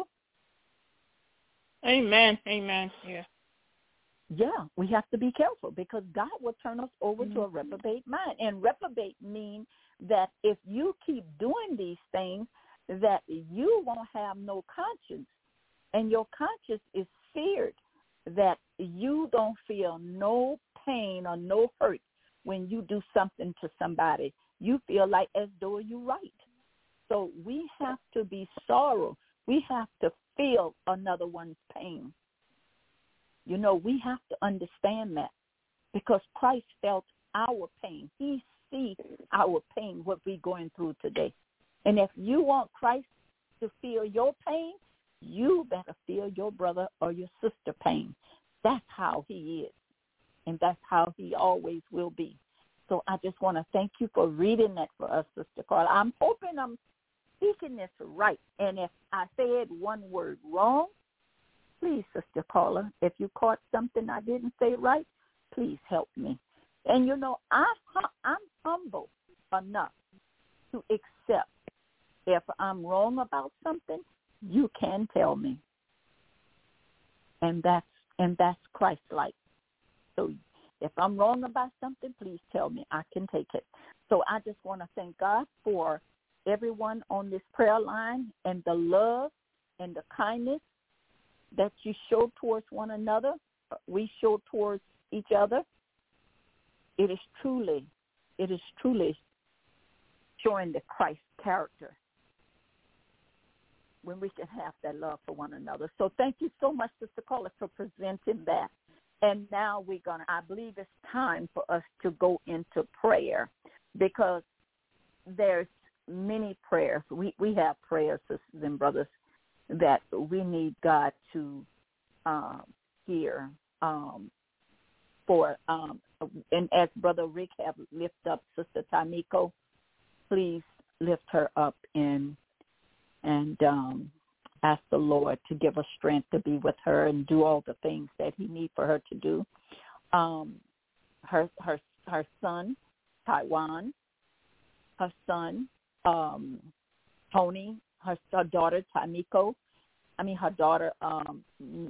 Amen. Amen. Yeah. Yeah, we have to be careful because God will turn us over mm-hmm. to a reprobate mind. And reprobate means that if you keep doing these things, that you won't have no conscience. And your conscience is feared that you don't feel no pain or no hurt when you do something to somebody. You feel like as though you're right. So we have to be sorrow. We have to feel another one's pain. You know, we have to understand that because Christ felt our pain. He sees our pain, what we're going through today. And if you want Christ to feel your pain, you better feel your brother or your sister pain. That's how he is. And that's how he always will be. So I just want to thank you for reading that for us, Sister Carla. I'm hoping I'm speaking this right. And if I said one word wrong, please, Sister Carla, if you caught something I didn't say right, please help me. And, you know, I, I'm humble enough to accept if I'm wrong about something, you can tell me. And that's, and that's Christ-like. So if I'm wrong about something, please tell me. I can take it. So I just want to thank God for everyone on this prayer line and the love and the kindness that you show towards one another, we show towards each other. It is truly, it is truly showing the Christ character when we can have that love for one another. So thank you so much, Sister Carla, for presenting that. And now we're going to, I believe it's time for us to go into prayer because there's many prayers. We, we have prayers, sisters and brothers, that we need God to um, hear um, for, um, and as Brother Rick have lifted up Sister Tamiko, please lift her up in, and um, ask the Lord to give her strength to be with her and do all the things that he needs for her to do. Um, her her her son, Taiwan, her son, um, Tony, her, her daughter, Tamiko, I mean her daughter, um,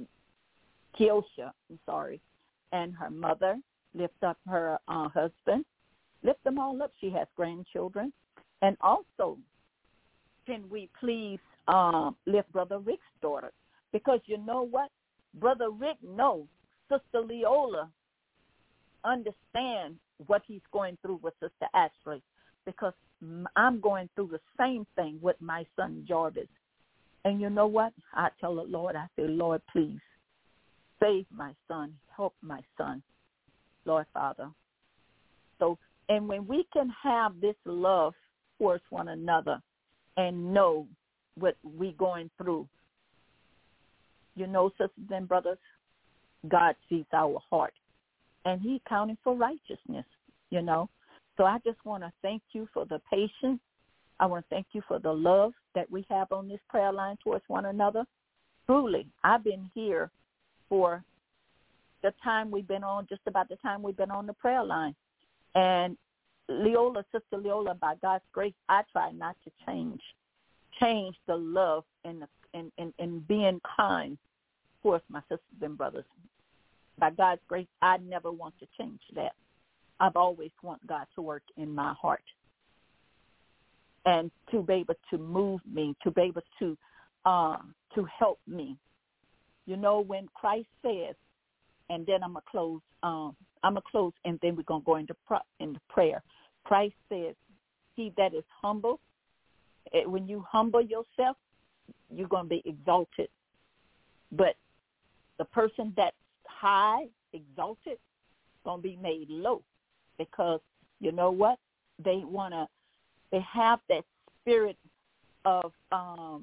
Kiosha, I'm sorry, and her mother, lift up her uh, husband, lift them all up. She has grandchildren. And also, can we please um, lift Brother Rick's daughter? Because you know what? Brother Rick knows Sister Leola understands what he's going through with Sister Ashley, because I'm going through the same thing with my son Jarvis. And you know what? I tell the Lord, I say, Lord, please save my son, help my son, Lord Father. So, and when we can have this love towards one another and know what we're going through, you know, sisters and brothers, God sees our heart, and he counted for righteousness, you know. So I just want to thank you for the patience. I want to thank you for the love that we have on this prayer line towards one another. Truly, I've been here for the time we've been on, just about the time we've been on the prayer line. And Leola, Sister Leola, by God's grace, I try not to change, change the love and, the, and, and, and being kind towards my sisters and brothers. By God's grace, I never want to change that. I've always wanted God to work in my heart and to be able to move me, to be able to uh, to help me. You know, when Christ says, and then I'm going to close, um, I'm going to close, and then we're going to go into, pro- into prayer. Christ says, he that is humble, it, when you humble yourself, you're going to be exalted. But the person that's high, exalted, going to be made low, because you know what? They want to, they have that spirit of, um,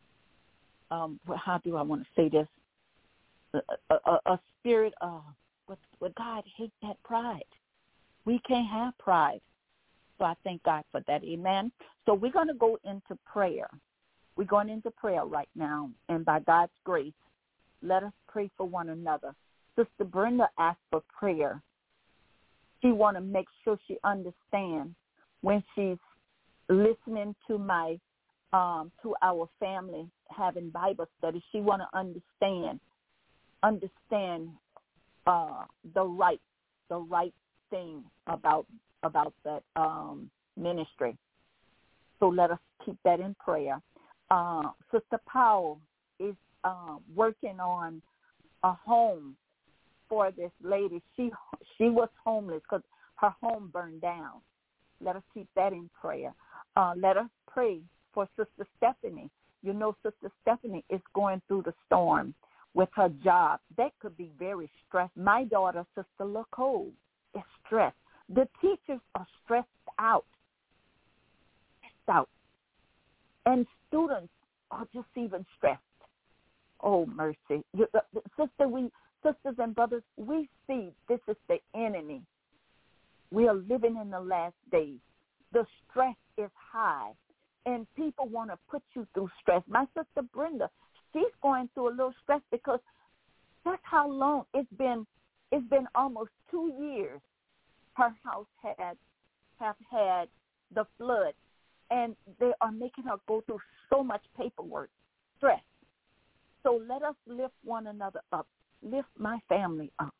um, how do I want to say this? A, a, a spirit of, but, but God hates that pride. We can't have pride. So I thank God for that. Amen. So we're going to go into prayer. We're going into prayer right now. And by God's grace, let us pray for one another. Sister Brenda asked for prayer. She want to make sure she understands when she's listening to my, um, to our family having Bible study. She want to understand, understand uh, the right, the right thing about about that um, ministry. So let us keep that in prayer. Uh, Sister Powell is uh, working on a home for this lady. She she was homeless because her home burned down. Let us keep that in prayer. Uh, let us pray for Sister Stephanie. You know, Sister Stephanie is going through the storm with her job. That could be very stressed. My daughter, Sister LaCole, is stressed. The teachers are stressed out, stressed out. And students are just even stressed. Oh, mercy. You, uh, sister, we, sisters and brothers, we see this is the enemy. We are living in the last days. The stress is high, and people want to put you through stress. My sister Brenda, she's going through a little stress because that's how long it's been. It's been almost two years. Her house had have had the flood, and they are making her go through so much paperwork, stress. So let us lift one another up. Lift my family up.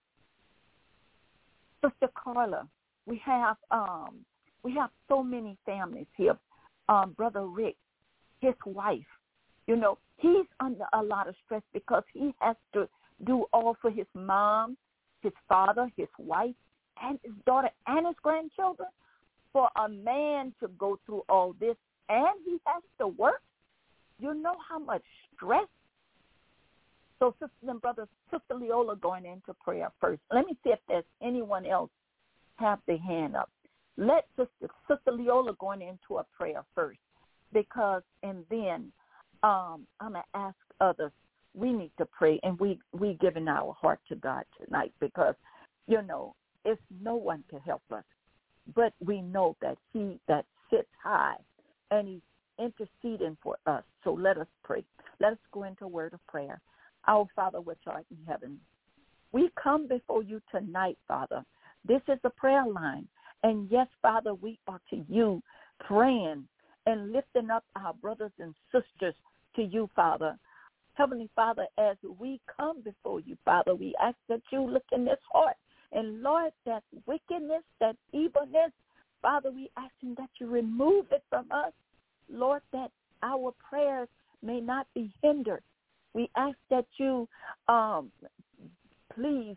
Sister Carla, we have um, we have so many families here. Um, Brother Rick, his wife, you know, he's under a lot of stress because he has to do all for his mom, his father, his wife, and his daughter, and his grandchildren. For a man to go through all this, and he has to work, you know how much stress. So, sisters and brothers, Sister Leola going into prayer first. Let me see if there's anyone else have their hand up. Let Sister, Sister Leola going into a prayer first, because, and then um, I'm going to ask others. We need to pray, and we we giving our heart to God tonight, because, you know, if no one can help us, but we know that he that sits high, and he's interceding for us. So let us pray. Let us go into a word of prayer. Our Father which art in heaven, we come before you tonight, Father. This is a prayer line. And yes, Father, we are to you praying and lifting up our brothers and sisters to you, Father. Heavenly Father, as we come before you, Father, we ask that you look in this heart. And Lord, that wickedness, that evilness, Father, we asking that you remove it from us. Lord, that our prayers may not be hindered. We ask that you um, please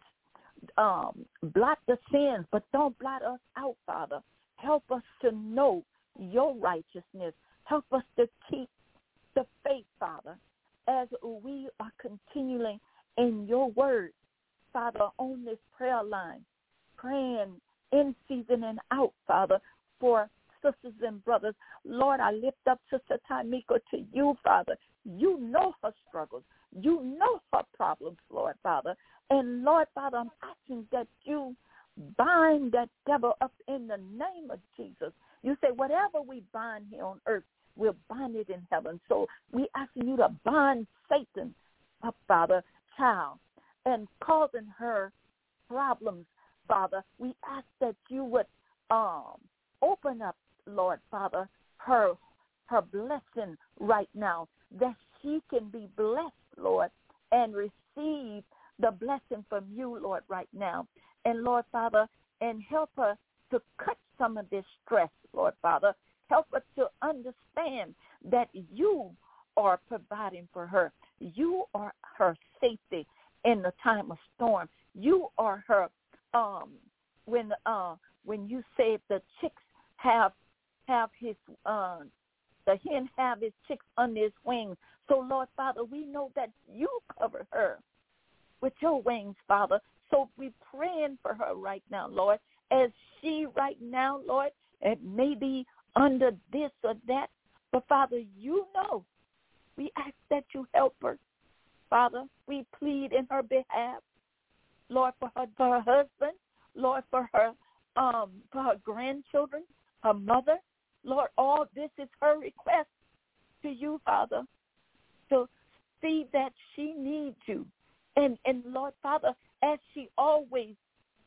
um, blot the sins, but don't blot us out, Father. Help us to know your righteousness. Help us to keep the faith, Father, as we are continuing in your word, Father, on this prayer line, praying in season and out, Father, for sisters and brothers. Lord, I lift up Sister Tamika to you, Father. You know her struggles. You know her problems, Lord, Father. And, Lord, Father, I'm asking that you bind that devil up in the name of Jesus. You say whatever we bind here on earth, we'll bind it in heaven. So we asking you to bind Satan up, Father, child, and causing her problems, Father. We ask that you would um, open up, Lord, Father, her her blessing right now, that she can be blessed, Lord, and receive the blessing from you, Lord, right now. And, Lord, Father, and help her to cut some of this stress, Lord Father. Help her to understand that you are providing for her. You are her safety in the time of storm. You are her, um, when uh, when you say the chicks have have his, uh, the hen have his chicks under his wings. So, Lord Father, we know that you cover her with your wings, Father. So we're praying for her right now, Lord, as she right now, Lord, it may be under this or that, but Father, you know, we ask that you help her. Father, we plead in her behalf, Lord, for her, for her husband, Lord, for her, um, for her grandchildren, her mother, Lord, all this is her request to you, Father, to see that she needs you. And, and Lord, Father, as she always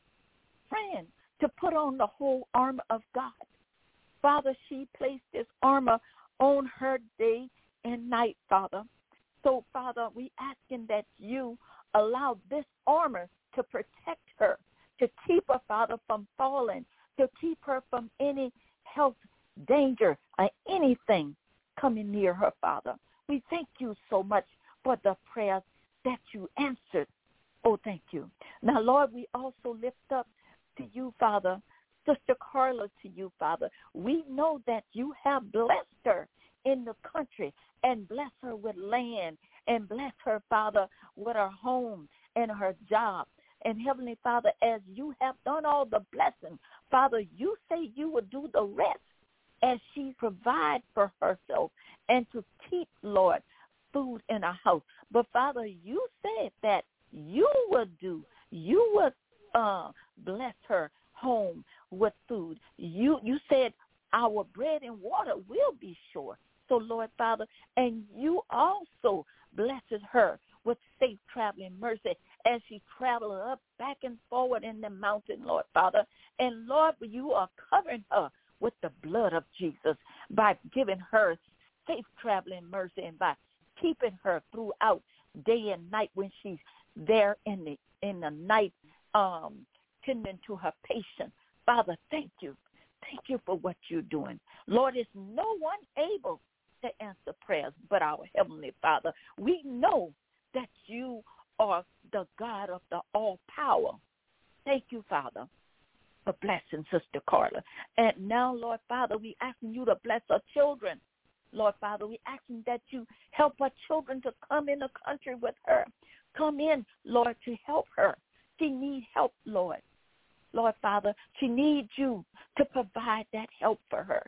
praying to put on the whole armor of God. Father, she placed this armor on her day and night, Father. So, Father, we asking that you allow this armor to protect her, to keep her, Father, from falling, to keep her from any health danger or anything coming near her, Father. We thank you so much for the prayers that you answered. Oh, thank you. Now, Lord, we also lift up to you, Father, Sister Carla, to you, Father. We know that you have blessed her in the country and bless her with land and bless her, Father, with her home and her job. And Heavenly Father, as you have done all the blessing, Father, you say you will do the rest as she provides for herself and to keep, Lord, food in her house. But, Father, you said that you would do, you would uh, bless her home with food. You you said our bread and water will be sure. So, Lord, Father, and you also blesses her with safe traveling mercy as she travels up, back and forward in the mountain, Lord, Father. And, Lord, you are covering her with the blood of Jesus by giving her safe traveling mercy and by keeping her throughout day and night when she's there in the in the night um, tending to her patient. Father, thank you. Thank you for what you're doing. Lord, is no one able to answer prayers but our Heavenly Father. We know that you are the God of the all-power. Thank you, Father, for blessing Sister Carla. And now, Lord Father, we asking you to bless our children. Lord Father, we asking that you help our children to come in the country with her. Come in, Lord, to help her. She needs help, Lord. Lord Father, she needs you to provide that help for her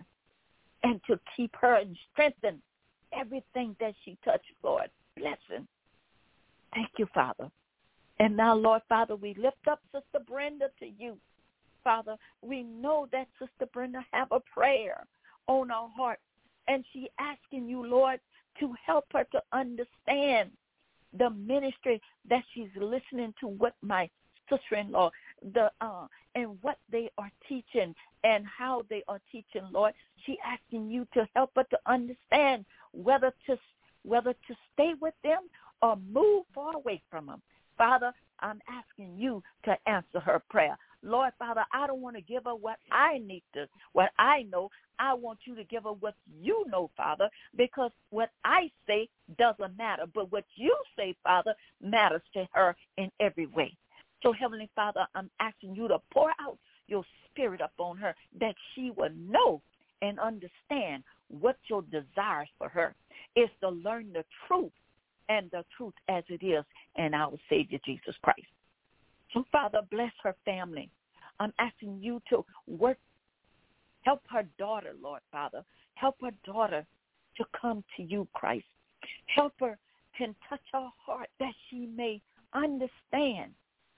and to keep her and strengthen everything that she touched, Lord. Blessing. Thank you, Father. And now, Lord Father, we lift up Sister Brenda to you. Father, we know that Sister Brenda have a prayer on her heart, and she asking you, Lord, to help her to understand the ministry that she's listening to, what my sister-in-law, the uh, and what they are teaching and how they are teaching, Lord. She asking you to help her to understand whether to whether to stay with them or move far away from them. Father, I'm asking you to answer her prayer. Lord, Father, I don't want to give her what I need to, what I know. I want you to give her what you know, Father, because what I say doesn't matter. But what you say, Father, matters to her in every way. So, Heavenly Father, I'm asking you to pour out your spirit upon her that she will know and understand what your desires for her is, to learn the truth and the truth as it is in our Savior Jesus Christ. So, Father, bless her family. I'm asking you to work, help her daughter, Lord, Father. Help her daughter to come to you, Christ. Help her to touch her heart that she may understand.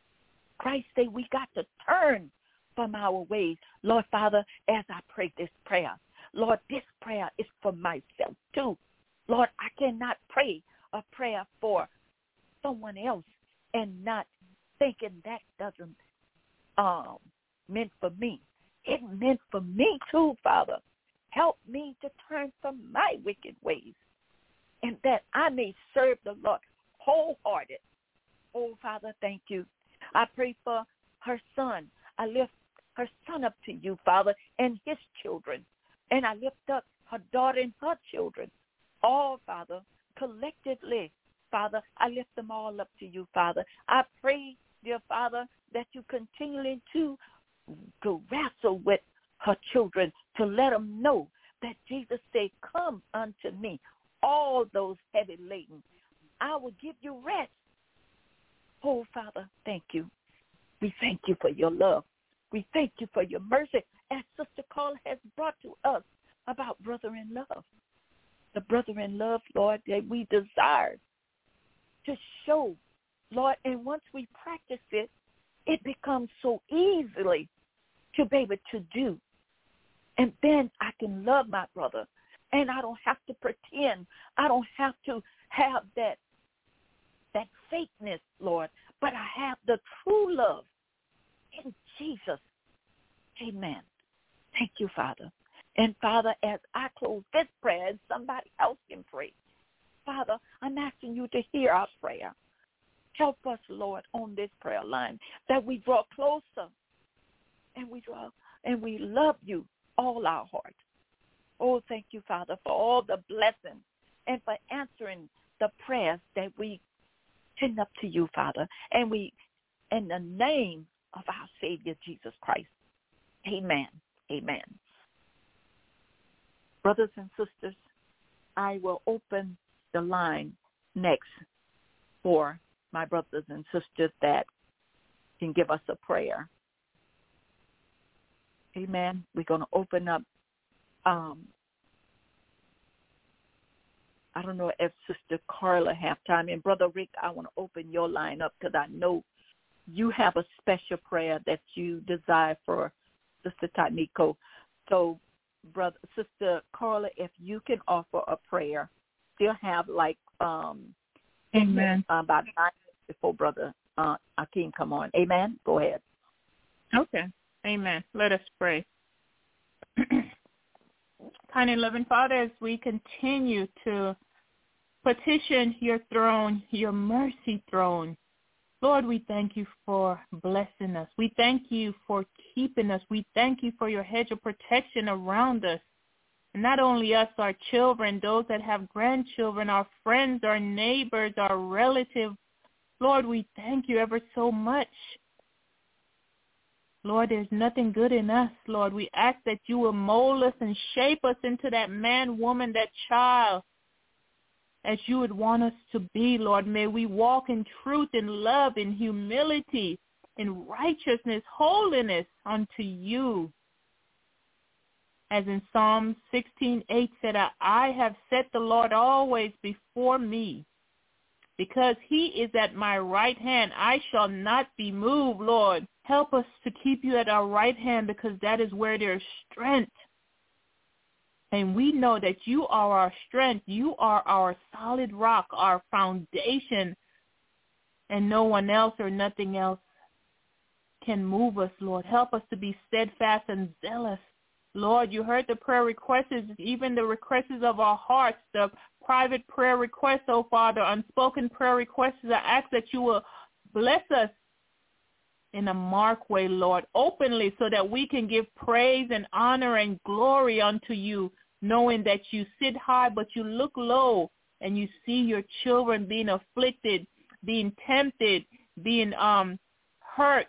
Christ say we got to turn from our ways. Lord, Father, as I pray this prayer, Lord, this prayer is for myself too. Lord, I cannot pray a prayer for someone else and not thinking that doesn't um, meant for me. It meant for me too, Father. Help me to turn from my wicked ways and that I may serve the Lord wholehearted. Oh, Father, thank you. I pray for her son. I lift her son up to you, Father, and his children. And I lift up her daughter and her children. All, Father, collectively, Father, I lift them all up to you, Father. I pray, dear Father, that you continually to, to wrestle with her children, to let them know that Jesus said, come unto me, all those heavy laden. I will give you rest. Oh, Father, thank you. We thank you for your love. We thank you for your mercy, as Sister Carla has brought to us about brother in love. The brother in love, Lord, that we desire to show, Lord, and once we practice it, it becomes so easily to be able to do. And then I can love my brother, and I don't have to pretend. I don't have to have that, that fakeness, Lord, but I have the true love in Jesus. Amen. Thank you, Father. And, Father, as I close this prayer, and somebody else can pray, Father, I'm asking you to hear our prayer. Help us, Lord, on this prayer line, that we draw closer and we draw and we love you all our heart. Oh, thank you, Father, for all the blessings and for answering the prayers that we send up to you, Father. And we, in the name of our Savior, Jesus Christ. Amen. Amen. Brothers and sisters, I will open the line next for my brothers and sisters that can give us a prayer. Amen. We're going to open up. Um, I don't know if Sister Carla have time. And Brother Rick, I want to open your line up because I know you have a special prayer that you desire for Sister Tamiko. So, Brother, Sister Carla, if you can offer a prayer, still have like um, Amen. Uh, about nine minutes before Brother uh, Akeem come on. Amen. Go ahead. Okay. Amen. Let us pray. Kind and loving Father, as we continue to petition your throne, your mercy throne, Lord, we thank you for blessing us. We thank you for keeping us. We thank you for your hedge of protection around us. And not only us, our children, those that have grandchildren, our friends, our neighbors, our relatives. Lord, we thank you ever so much. Lord, there's nothing good in us, Lord. We ask that you will mold us and shape us into that man, woman, that child, as you would want us to be, Lord. May we walk in truth, in love, in humility, in righteousness, holiness unto you. As in Psalm sixteen eight said, I have set the Lord always before me. Because he is at my right hand, I shall not be moved, Lord. Help us to keep you at our right hand, because that is where there's strength. And we know that you are our strength. You are our solid rock, our foundation, and no one else or nothing else can move us, Lord. Help us to be steadfast and zealous. Lord, you heard the prayer requests, even the requests of our hearts, the private prayer requests, oh Father, unspoken prayer requests. I ask that you will bless us in a marked way, Lord, openly, so that we can give praise and honor and glory unto you, knowing that you sit high but you look low, and you see your children being afflicted, being tempted, being um hurt.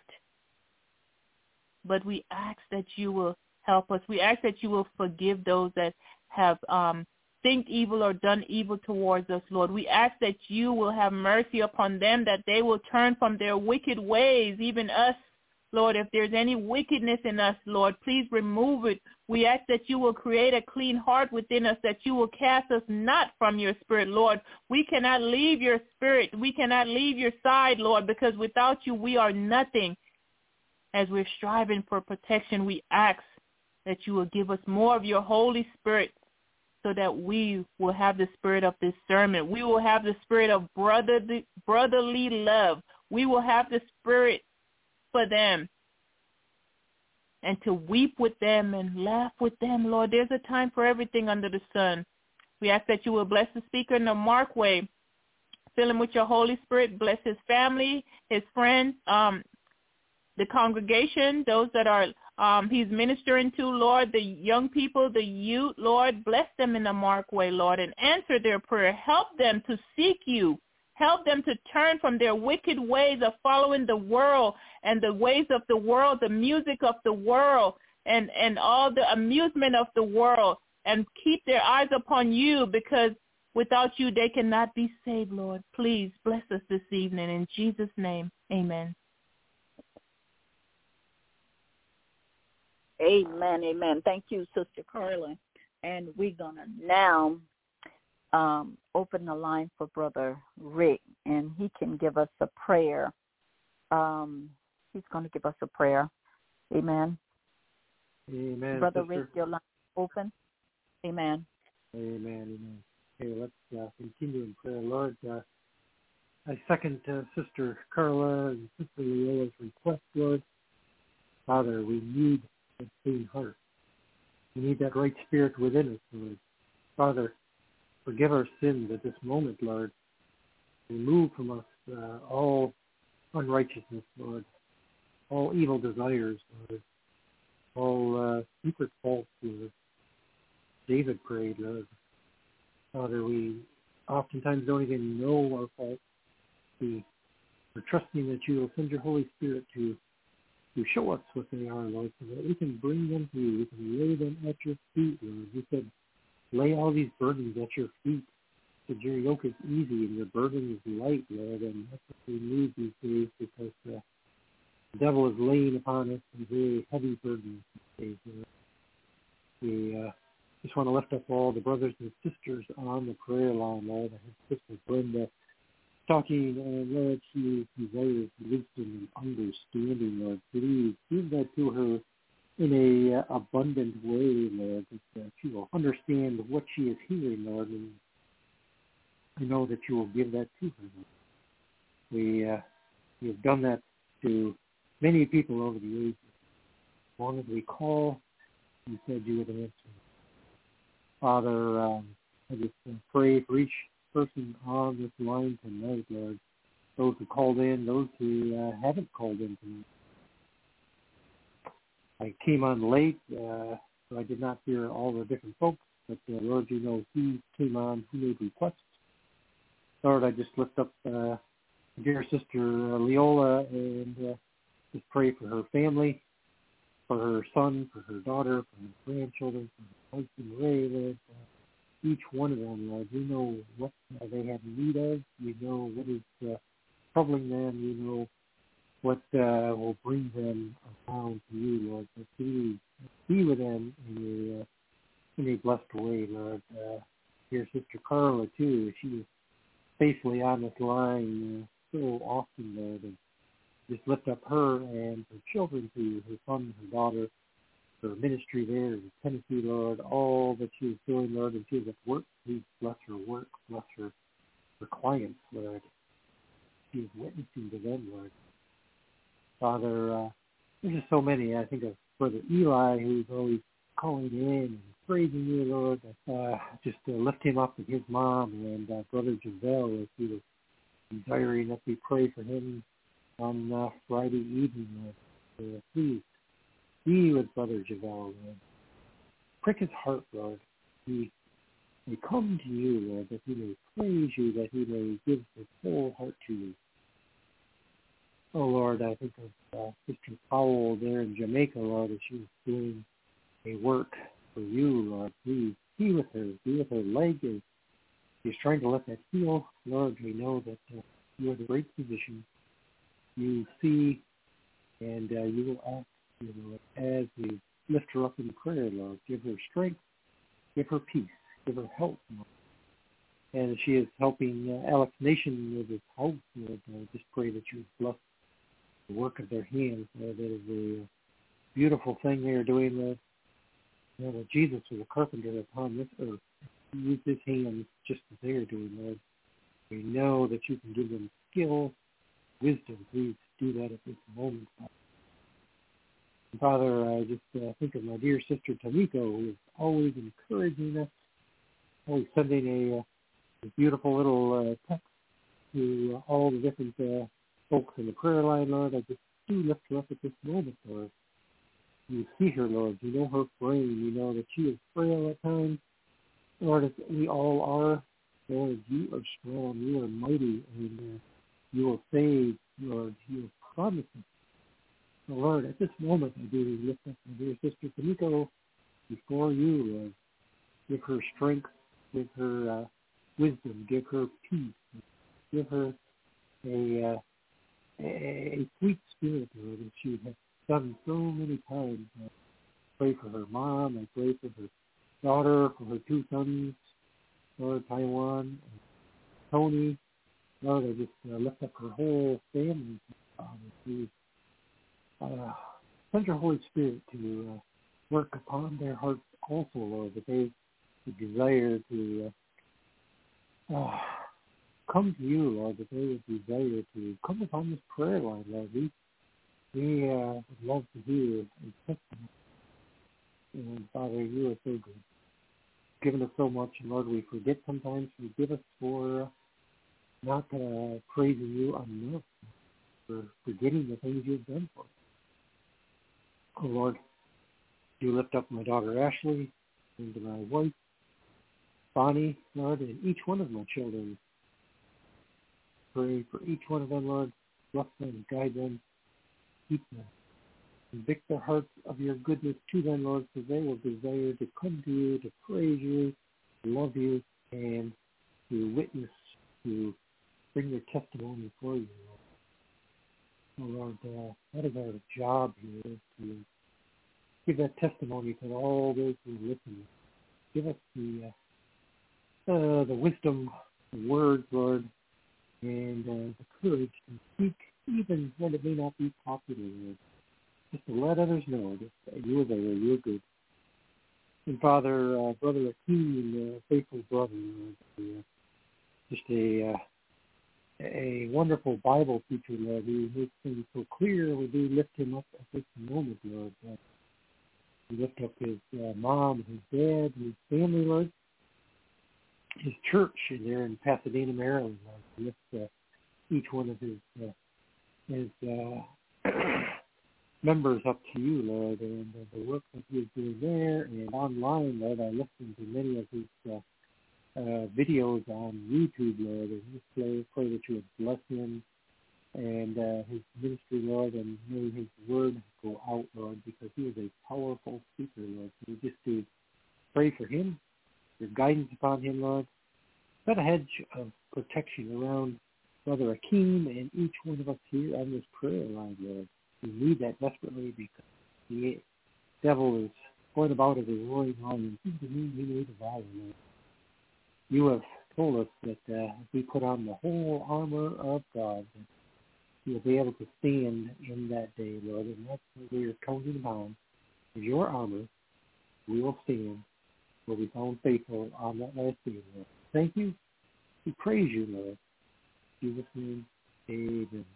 But we ask that you will help us. We ask that you will forgive those that have um, think evil or done evil towards us, Lord. We ask that you will have mercy upon them, that they will turn from their wicked ways, even us, Lord. If there's any wickedness in us, Lord, please remove it. We ask that you will create a clean heart within us, that you will cast us not from your spirit, Lord. We cannot leave your spirit. We cannot leave your side, Lord, because without you we are nothing. As we're striving for protection, we ask that you will give us more of your Holy Spirit, so that we will have the spirit of discernment. We will have the spirit of brotherly, brotherly love. We will have the spirit for them, and to weep with them and laugh with them, Lord. There's a time for everything under the sun. We ask that you will bless the speaker in a marked way. Fill him with your Holy Spirit. Bless his family, his friends, um, the congregation, those that are um, he's ministering to, Lord, the young people, the youth, Lord, bless them in a marked way, Lord, and answer their prayer. Help them to seek you. Help them to turn from their wicked ways of following the world and the ways of the world, the music of the world, and, and all the amusement of the world, and keep their eyes upon you, because without you they cannot be saved, Lord. Please bless us this evening. In Jesus' name, amen. Amen, amen. Thank you, Sister Carla. And we're going to now um, open the line for Brother Rick, and he can give us a prayer. Um, he's going to give us a prayer. Amen. Amen. Brother Sister. Rick, your line is open. Amen. Amen, amen. Okay, let's uh, continue in prayer. Lord, uh, I second uh, Sister Carla and Sister Leola's request, Lord. Father, we need a clean heart. We need that right spirit within us, Lord. Father, forgive our sins at this moment, Lord. Remove from us uh, all unrighteousness, Lord. All evil desires, Lord. All uh, secret faults, Lord. David prayed, Lord. Father, we oftentimes don't even know our faults. We are trusting that you will send your Holy Spirit to to show us what they are, Lord, so that we can bring them to you. We can lay them at your feet, Lord. You said, lay all these burdens at your feet. You said your yoke is easy and your burden is light, Lord, and that's what we need these days, because uh, the devil is laying upon us a very heavy burden these days, Lord. We uh, just want to lift up all the brothers and sisters on the prayer line, Lord. I have Sister Brenda talking, and Lord, she desires wisdom and understanding, Lord. Please give that to her in a uh, abundant way, Lord, that uh, she will understand what she is hearing, Lord, and I know that you will give that to her, Lord. We, uh, we have done that to many people over the ages. As long as we call, you said you would answer. Father, um, I just uh, pray for each person on this line tonight, Lord. Those who called in, those who uh, haven't called in tonight. I came on late, uh, so I did not hear all the different folks, but uh, Lord, you know who came on, who made requests. Lord, I just lift up uh, dear Sister Leola and uh, just pray for her family, for her son, for her daughter, for her grandchildren, for her husband Ray, Lord. Uh, each one of them, Lord, you know what uh, they have need of. You know what is uh, troubling them. You know what uh, will bring them around to you, Lord. So please be with them in a, uh, in a blessed way, Lord. Uh, dear Sister Carla, too, she is faithfully on this line uh, so often, Lord. And just lift up her and her children to you, her son, her daughter, her ministry there in Tennessee, Lord, all that she is doing, Lord, and she is at work. Please bless her work, bless her, her clients, Lord. She is witnessing to them, Lord. Father, uh, there's just so many. I think of Brother Eli, who's always calling in and praising you, Lord. Uh, just uh, lift him up and his mom, and uh, Brother Javelle, as he was desiring that we pray for him on uh, Friday evening, Lord. Uh, please be with Brother Javelle, Lord. Prick his heart, Lord. He may come to you, Lord, that he may praise you, that he may give his whole heart to you. Oh, Lord, I think of uh, Sister Powell there in Jamaica, Lord, as she was doing a work for you, Lord. Please be with her. Be with her leg as she's trying to let that heal. Lord, we know that uh, you are the great physician. You see and uh, you will act, you know, as we lift her up in prayer, Lord. Give her strength. Give her peace. Give her help, Lord. And she is helping uh, Alex Nation with his house, Lord. I just pray that you bless the work of their hands. Lord. That is a uh, beautiful thing they are doing, Lord. You know, that Jesus was a carpenter upon this earth. He used his hands just as they are doing, Lord. We know that you can give them skill, wisdom. Please do that at this moment, Father. And Father, I just uh, think of my dear sister Tamiko, who is always encouraging us, always sending a, uh, a beautiful little uh, text to uh, all the different uh, folks in the prayer line, Lord. I just do lift her up at this moment, Lord. You see her, Lord. You know her frame. You know that she is frail at times. Lord, as we all are, Lord, you are strong. You are mighty. And uh, you will save, Lord. You have promised us. So, Lord, at this moment, I do lift up my dear sister Tamiko before you, Lord. Give her strength. Give her uh, wisdom. Give her peace. Give her a, uh, a sweet spirit, Lord, that she has done so many times. I pray for her mom. I pray for her daughter, for her two sons, Lord, Taiwan, and Tony. Lord, I just uh, lift up her whole family. Father, please uh, send your Holy Spirit to uh, work upon their hearts also, Lord, that they would desire to uh, uh, come to you, Lord, that they would desire to come upon this prayer line, Lord. We, we uh, would love to hear a testimony. And Father, you are so good. Given us so much, and Lord, we forget sometimes. Forgive us for uh, not uh, praising you enough, for forgetting the things you've done for us. Oh, Lord, you lift up my daughter Ashley and my wife, Bonnie, Lord, and each one of my children. Pray for each one of them, Lord. Bless them, guide them, keep them. Convict their hearts of your goodness to them, Lord, so they will desire to come to you, to praise you, to love you, and to witness, to bring their testimony for you, Lord. Oh, Lord, uh, that is our job here, to give that testimony to all those who listen. Give us the uh, uh, the wisdom, the words, Lord, and uh, the courage to speak even when it may not be popular, Lord. Just to let others know that you are there, you're good. And Father, uh, Brother Akeem, uh, faithful brother, uh, just a uh, a wonderful Bible teacher, Lord, who makes things so clear. We do lift him up at this moment, Lord. Uh, we lift up his uh, mom, his dad, his family, Lord, his church, and they're in Pasadena, Maryland, Lord. We lift uh, each one of his uh, his uh, members up to you, Lord, and uh, the work that he is doing there and online, Lord. I listen to many of his uh, uh, videos on YouTube, Lord, and just pray, pray that you would bless him and uh, his ministry, Lord, and may his word go out, Lord, because he is a powerful speaker, Lord. So we just do pray for him, your guidance upon him, Lord. Set a hedge of protection around Brother Akeem and each one of us here on this prayer line, Lord. We need that desperately because the devil is going about as a roaring lion. Seems to me we need a devour, Lord. You have told us that uh, if we put on the whole armor of God, that we will be able to stand in that day, Lord. And that's what we are counting upon. With your armor, we will stand. We'll be found faithful on that last day, Lord. Thank you. We praise you, Lord. In Jesus' name, amen.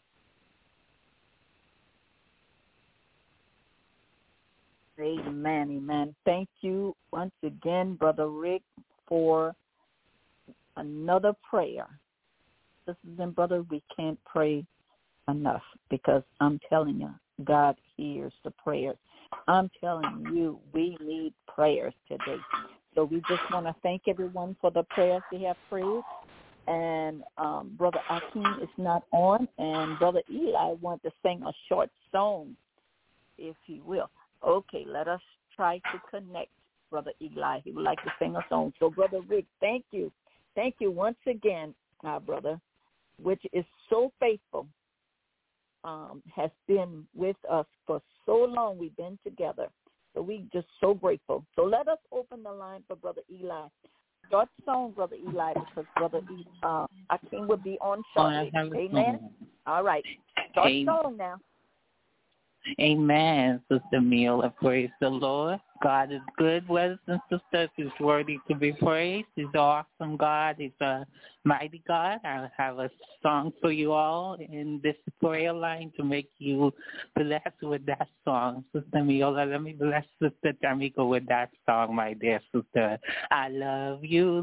Amen, amen. Thank you once again, Brother Rick, for another prayer. Sisters and brothers, we can't pray enough because I'm telling you, God hears the prayers. I'm telling you, we need prayers today. So we just want to thank everyone for the prayers they have prayed. And um, Brother Akeem is not on, and Brother Eli wanted to sing a short song, if he will. Okay, let us try to connect Brother Eli. He would like to sing a song. So, Brother Rick, thank you. Thank you once again, our brother, which is so faithful, um, has been with us for so long. We've been together. So we just so grateful. So let us open the line for Brother Eli. Start the song, Brother Eli, because Brother uh, Akeem will be on shortly. Oh, amen? Song. All right. Start the song now. Amen, Sister Mila. Praise the Lord. God is good, brothers and sisters. He's worthy to be praised. He's an awesome God. He's a mighty God. I have a song for you all in this prayer line to make you blessed with that song. Sister Miola, let me bless Sister Tamiko with that song, my dear sister. I love you,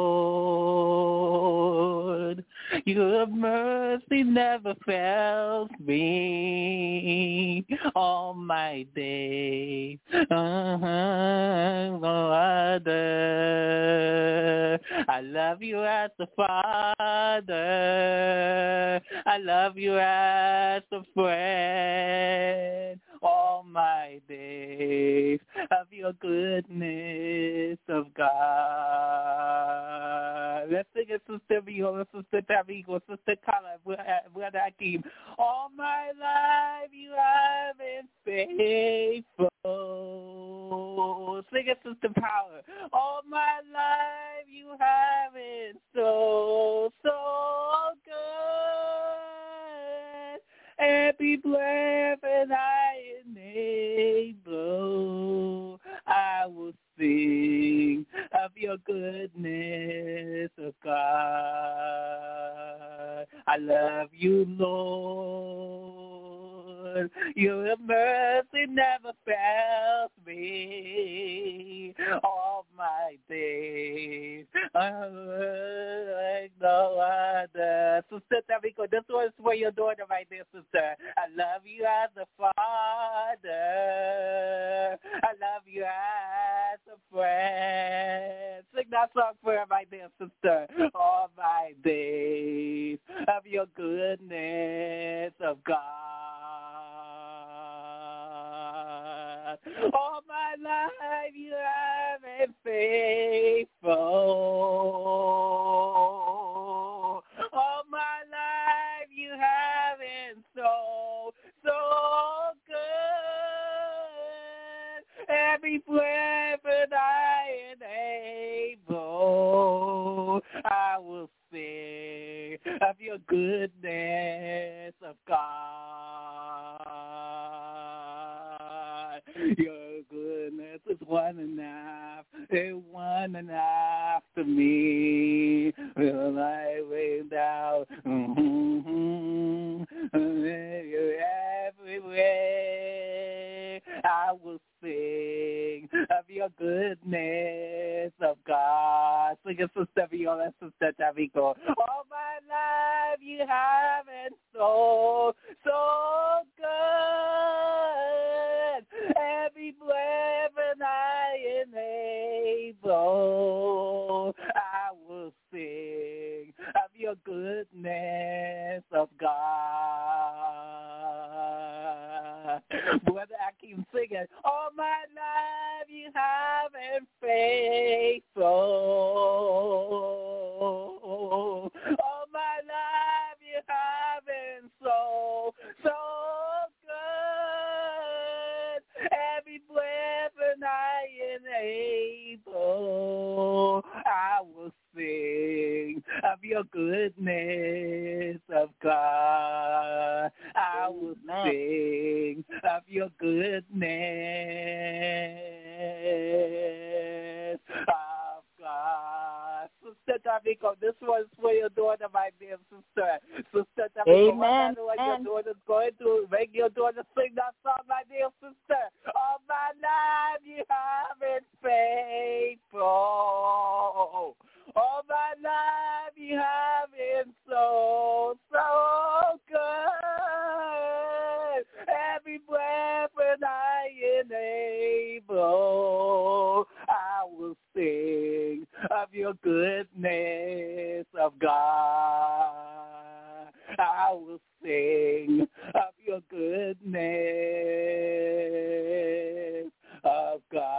Lord. Your mercy never fails me all my days. Uh-huh. No other. I love you as a father. I love you as a friend. All my days of your goodness of God. Let's sing it, Sister Viola, Sister Tamiko, Sister Carla, Brother Akeem. All my life you have been faithful. Sing it, Sister Power. All my life you have been so, so good. Every breath that I enable, I will sing of your goodness, of God. I love you, Lord. Your mercy never fails me all my days. Like no other. Sister Tamiko, this was for your daughter right there, sister. I love you as a father. I love you as a friend. Sing that song for her right there, sister. All my days of your goodness of God. All my life you have been faithful. All my life you have been so, so good. Every breath that I enable, I will sing of your goodness of God. Your goodness is one enough, it's one enough to me. Will I lay down? Mm-hmm. You're everywhere. I will sing of your goodness of God. Sing it, Sister Viola, Sister Tamiko. All my life you have been so, so good. Every breath that I enable, I will sing of your goodness of God. Brother, I keep singing. All my life you have been faithful. All my life you have been so, so good. Every breath that I enable, I will sing of your goodness of God. I will sing of your goodness of God. Sister Tamiko, this was for your daughter, my dear sister. Sister Tamiko, Amen. what your daughter's going to make your daughter sing that song, my dear sister. All my life you have been faithful. All my life you have been so, so good. Every breath that I enable, I will sing of your goodness of God. I will sing of your goodness of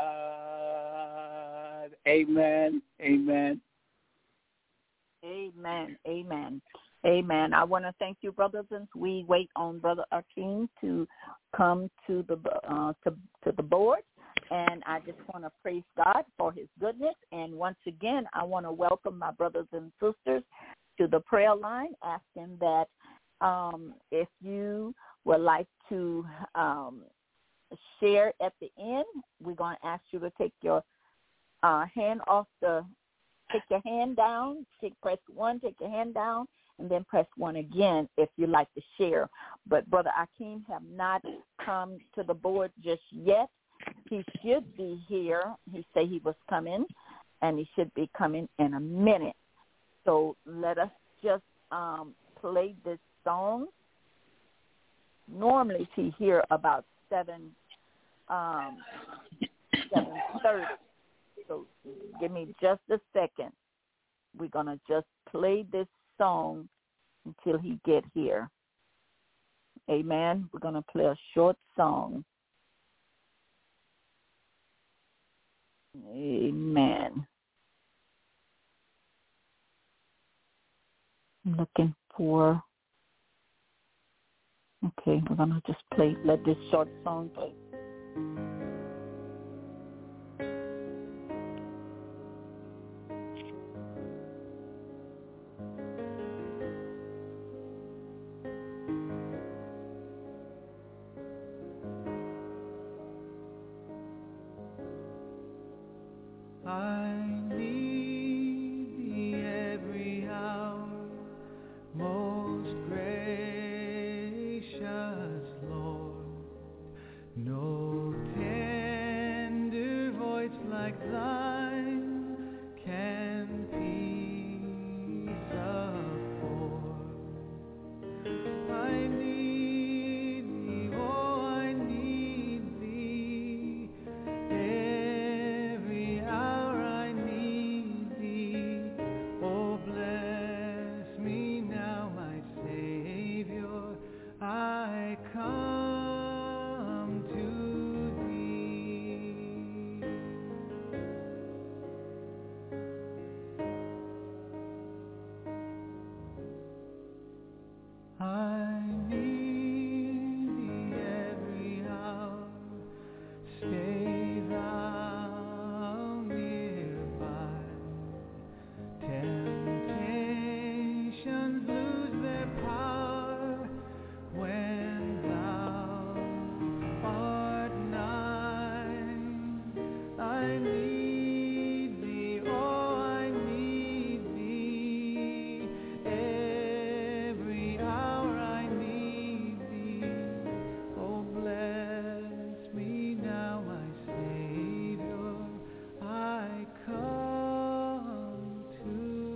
God. Amen. Amen. Amen. Amen. Amen. I want to thank you, brothers, as we wait on Brother Akeem to come to the uh, to to the board. And I just want to praise God for his goodness. And once again, I want to welcome my brothers and sisters to the prayer line, asking that um, if you would like to um, share at the end, we're going to ask you to take your uh, hand off the, take your hand down, take press one, take your hand down, and then press one again if you'd like to share. But Brother Akeem have not come to the board just yet. He should be here. He said he was coming, and he should be coming in a minute. So let us just um, play this song. Normally he here about seven, um, seven thirty. So give me just a second. We're gonna just play this song until he get here. Amen. We're gonna play a short song. Amen. I'm looking for. Okay, we're gonna just play. Let this short song play. I need thee every hour, most gracious Lord. No tender voice like thine can peace afford. I need thee, oh, I need thee. Every hour I need thee. Oh, bless me now, my Savior. I come to thee. I need thee every hour. Stay thou nearby. Temptations lose their power when thou art nigh. I need thee, oh, I need thee. Every hour I need thee. Oh, bless me now, my Savior. I come to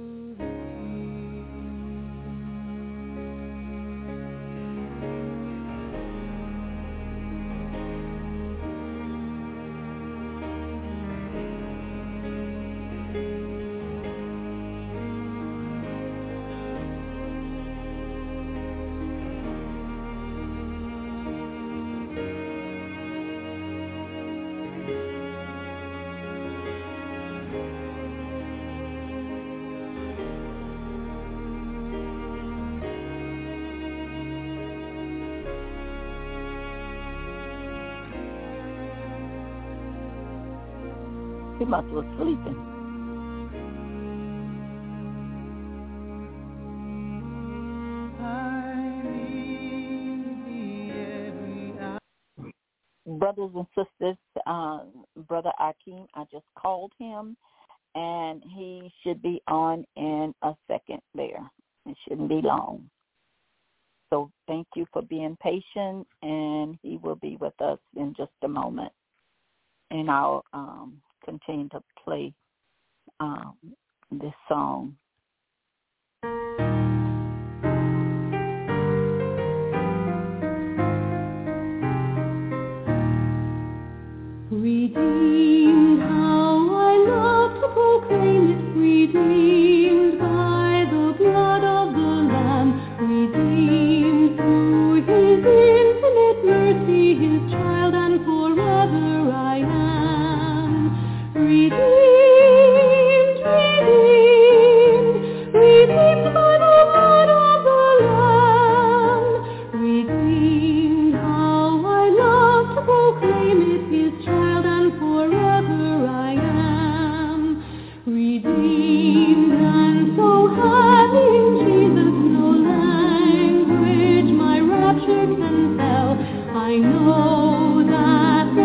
He must have sleeping. I need thee every hour. Brothers and sisters, uh, Brother Akeem, I just called him, and he should be on in a second there. It shouldn't be long. So thank you for being patient, and he will be with us in just a moment. And I'll um, continue to play um, this song. Redeemed, how I love to proclaim it, redeemed by the blood of the Lamb, redeemed through his infinite mercy, his child, and forever I am. Redeemed, redeemed, redeemed by the blood of the Lamb, redeemed, how I love to proclaim it, his child, and forever I am. Redeemed, and so happy in Jesus, no language my rapture can tell. I know that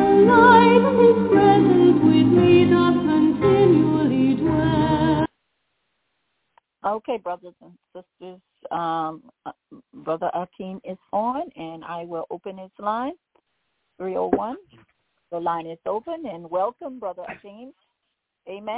Okay, brothers and sisters, um, uh, Brother Akeem is on, and I will open his line, three oh one. The line is open, and welcome, Brother Akeem. Amen.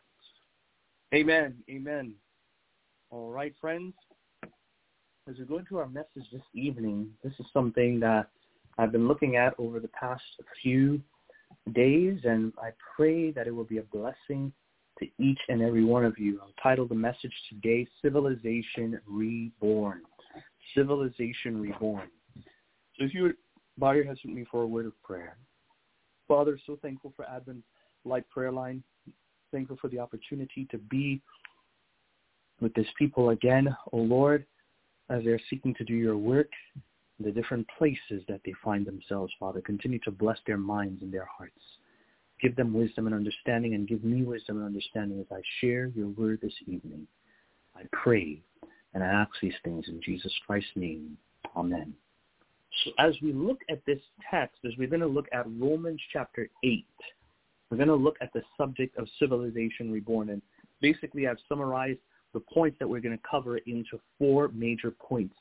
Amen. Amen. All right, friends. As we go into our message this evening, this is something that I've been looking at over the past few days, and I pray that it will be a blessing to each and every one of you. I'll title the message today, Civilization Reborn. Civilization Reborn. So if you would bow your heads with me for a word of prayer. Father, so thankful for Advent Light Prayer Line. Thankful for the opportunity to be with this people again, O Lord, as they're seeking to do your work in the different places that they find themselves, Father. Continue to bless their minds and their hearts. Give them wisdom and understanding, and give me wisdom and understanding as I share your word this evening. I pray and I ask these things in Jesus Christ's name. Amen. So as we look at this text, as we're going to look at Romans chapter eight, we're going to look at the subject of civilization reborn. And basically I've summarized the points that we're going to cover into four major points.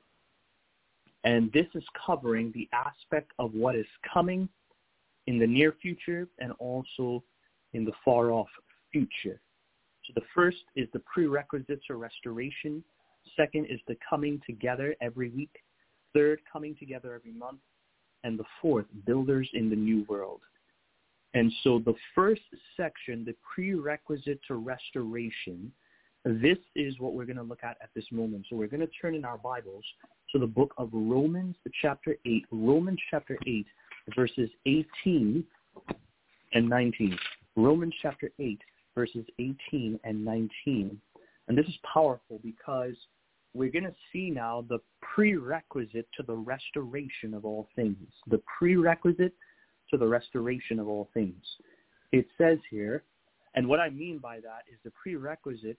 And this is covering the aspect of what is coming in the near future and also in the far-off future. So the first is the prerequisites of restoration. Second is the coming together every week. Third, coming together every month. And the fourth, builders in the new world. And so the first section, the prerequisite to restoration, this is what we're going to look at at this moment. So we're going to turn in our Bibles to the book of Romans, chapter eight. Romans chapter eight, verses eighteen and nineteen. Romans chapter eight, verses eighteen and nineteen. And this is powerful because we're going to see now the prerequisite to the restoration of all things. The prerequisite to the restoration of all things. It says here, and what I mean by that is the prerequisite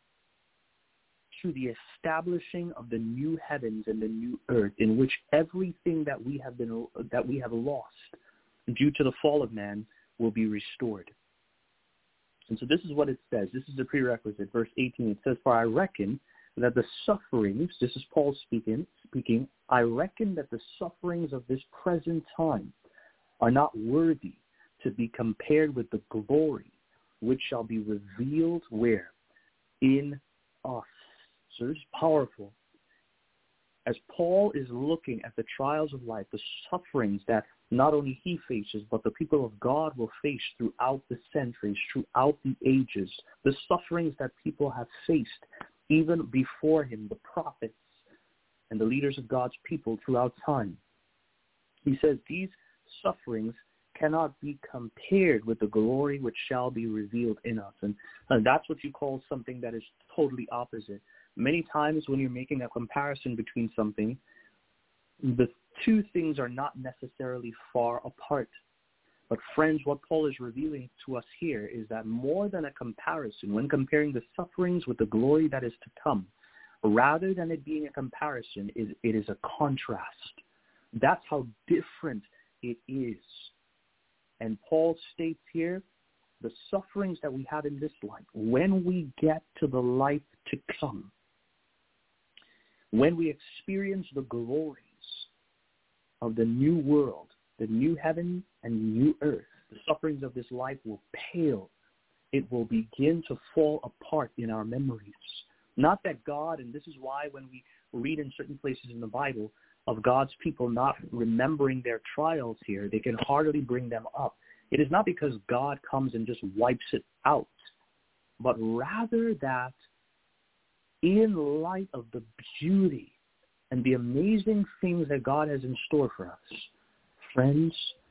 to the establishing of the new heavens and the new earth, in which everything that we have been that we have lost due to the fall of man will be restored. And so this is what it says. This is the prerequisite. Verse eighteen, it says, "For I reckon that the sufferings," this is Paul speaking, speaking, "I reckon that the sufferings of this present time are not worthy to be compared with the glory which shall be revealed," where? In us. So this is powerful. As Paul is looking at the trials of life, the sufferings that not only he faces, but the people of God will face throughout the centuries, throughout the ages, the sufferings that people have faced even before him, the prophets and the leaders of God's people throughout time. He says these sufferings cannot be compared with the glory which shall be revealed in us. And, and that's what you call something that is totally opposite. Many times when you're making a comparison between something, the two things are not necessarily far apart. But friends, what Paul is revealing to us here is that more than a comparison, when comparing the sufferings with the glory that is to come, rather than it being a comparison, it, it is a contrast. That's how different it is. And Paul states here, the sufferings that we have in this life, when we get to the life to come, when we experience the glories of the new world, the new heaven and new earth, the sufferings of this life will pale. It will begin to fall apart in our memories. Not that God, and this is why when we read in certain places in the Bible of God's people not remembering their trials here, they can hardly bring them up. It is not because God comes and just wipes it out, but rather that in light of the beauty and the amazing things that God has in store for us, friends,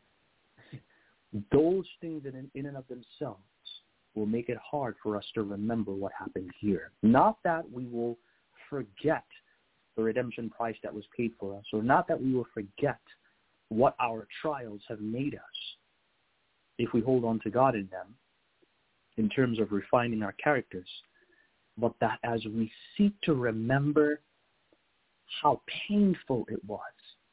those things in, in and of themselves will make it hard for us to remember what happened here. Not that we will forget the redemption price that was paid for us, or not that we will forget what our trials have made us if we hold on to God in them in terms of refining our characters, but that as we seek to remember how painful it was,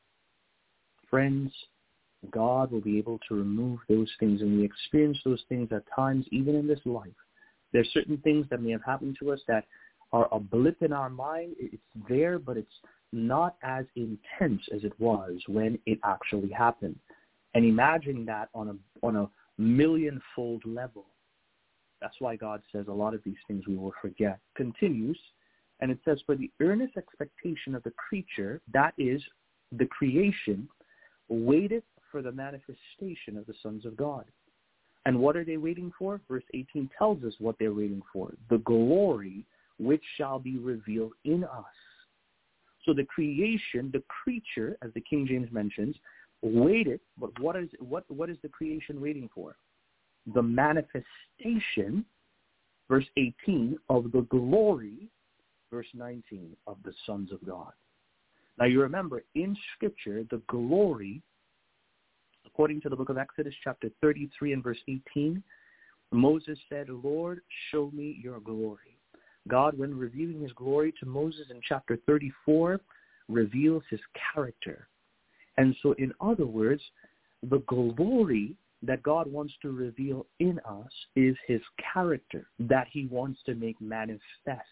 friends, God will be able to remove those things, and we experience those things at times even in this life. There are certain things that may have happened to us that are a blip in our mind. It's there, but it's not as intense as it was when it actually happened. And imagine that on a on a million-fold level. That's why God says a lot of these things we will forget. Continues, and it says, for the earnest expectation of the creature, that is, the creation, waited for the manifestation of the sons of God. And what are they waiting for? Verse eighteen tells us what they're waiting for. The glory which shall be revealed in us. So the creation, the creature, as the King James mentions, waited, but what is what what is the creation waiting for? The manifestation, verse eighteen, of the glory, verse nineteen, of the sons of God. Now you remember, in Scripture, the glory, according to the book of Exodus, chapter thirty-three and verse eighteen, Moses said, Lord, show me your glory. God, when revealing his glory to Moses in chapter thirty-four, reveals his character. And so, in other words, the glory that God wants to reveal in us is his character that he wants to make manifest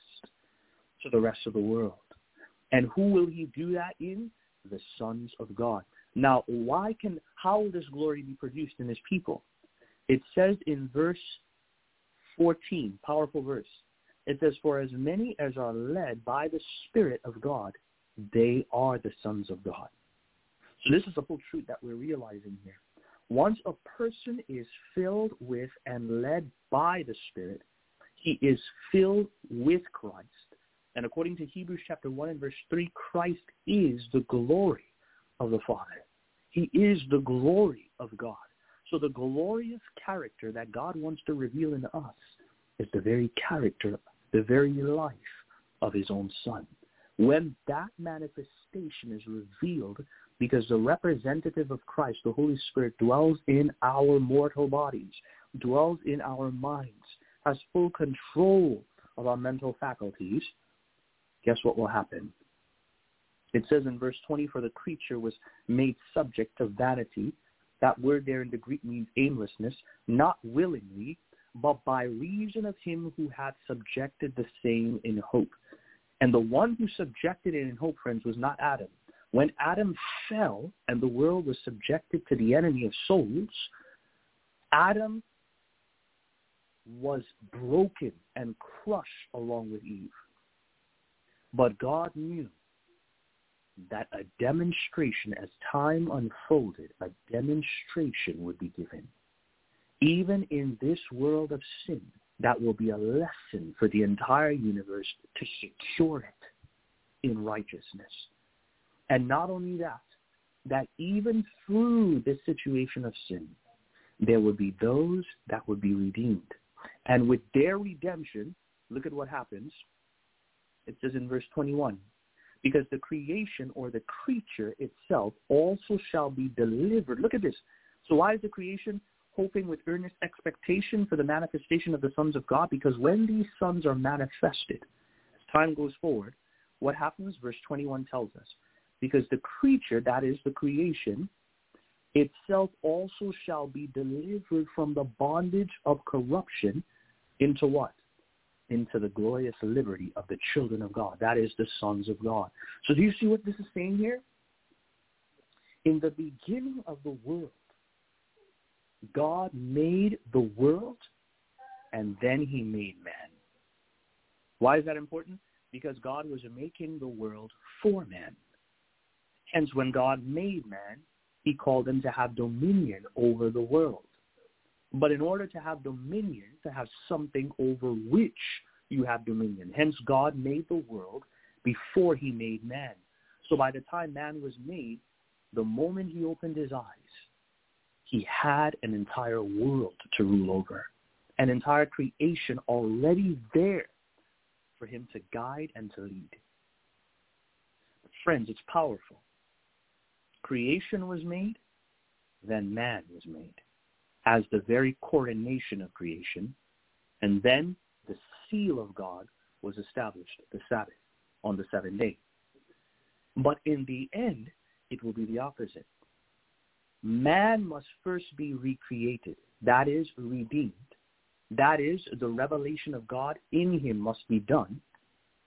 to the rest of the world. And who will he do that in? The sons of God. Now, why can, how will this glory be produced in his people? It says in verse fourteen, powerful verse, it says, for as many as are led by the Spirit of God, they are the sons of God. So this is a full truth that we're realizing here. Once a person is filled with and led by the Spirit, he is filled with Christ. And according to Hebrews chapter one and verse three, Christ is the glory of the Father. He is the glory of God. So the glorious character that God wants to reveal in us is the very character, the very life of his own Son. When that manifestation is revealed, because the representative of Christ, the Holy Spirit, dwells in our mortal bodies, dwells in our minds, has full control of our mental faculties, guess what will happen? It says in verse twenty, for the creature was made subject to vanity. That word there in the Greek means aimlessness, not willingly, but by reason of him who had subjected the same in hope. And the one who subjected it in hope, friends, was not Adam. When Adam fell and the world was subjected to the enemy of souls, Adam was broken and crushed along with Eve. But God knew that a demonstration, as time unfolded, a demonstration would be given. Even in this world of sin, that will be a lesson for the entire universe to secure it in righteousness. And not only that, that even through this situation of sin, there would be those that would be redeemed. And with their redemption, look at what happens. It says in verse twenty-one, because the creation or the creature itself also shall be delivered. Look at this. So why is the creation hoping with earnest expectation for the manifestation of the sons of God? Because when these sons are manifested, as time goes forward, what happens? Verse twenty-one tells us, because the creature, that is the creation, itself also shall be delivered from the bondage of corruption into what? Into the glorious liberty of the children of God. That is the sons of God. So do you see what this is saying here? In the beginning of the world, God made the world, and then he made man. Why is that important? Because God was making the world for man. Hence, when God made man, he called him to have dominion over the world. But in order to have dominion, to have something over which you have dominion. Hence, God made the world before he made man. So by the time man was made, the moment he opened his eyes, he had an entire world to rule over, an entire creation already there for him to guide and to lead. Friends, it's powerful. Creation was made, then man was made as the very coronation of creation, and then the seal of God was established, the Sabbath, on the seventh day. But in the end, it will be the opposite. Man must first be recreated, that is, redeemed. That is, the revelation of God in him must be done.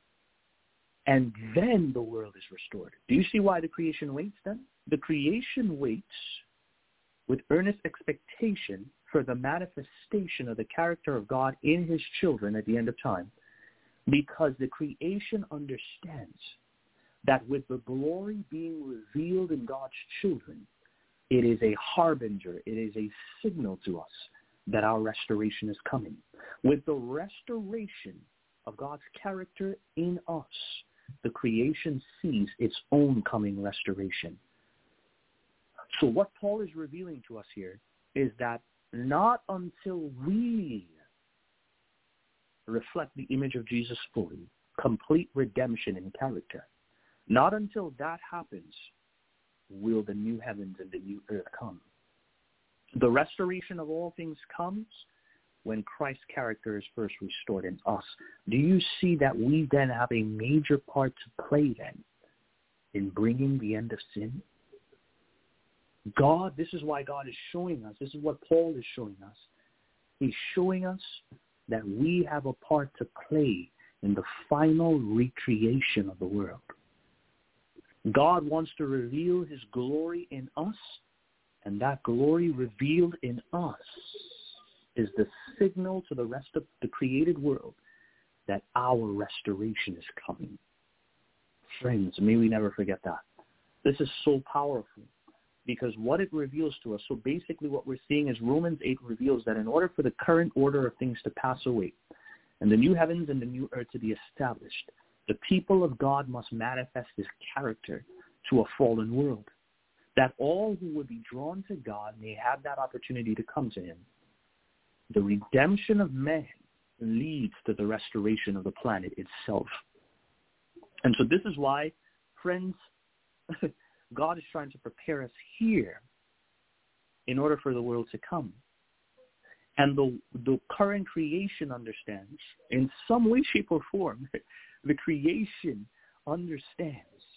And then the world is restored. Do you see why the creation waits then? The creation waits with earnest expectation for the manifestation of the character of God in his children at the end of time, because the creation understands that with the glory being revealed in God's children, it is a harbinger, it is a signal to us that our restoration is coming. With the restoration of God's character in us, the creation sees its own coming restoration. So what Paul is revealing to us here is that not until we reflect the image of Jesus fully, complete redemption in character, not until that happens will the new heavens and the new earth come. The restoration of all things comes when Christ's character is first restored in us. Do you see that we then have a major part to play then in bringing the end of sin? God, this is why God is showing us, this is what Paul is showing us. He's showing us that we have a part to play in the final recreation of the world. God wants to reveal his glory in us, and that glory revealed in us is the signal to the rest of the created world that our restoration is coming. Friends, may we never forget that. This is so powerful because what it reveals to us, so basically what we're seeing is Romans eight reveals that in order for the current order of things to pass away and the new heavens and the new earth to be established, the people of God must manifest his character to a fallen world, that all who would be drawn to God may have that opportunity to come to him. The redemption of man leads to the restoration of the planet itself. And so this is why, friends, God is trying to prepare us here in order for the world to come. And the, the current creation understands, in some way, shape, or form, the creation understands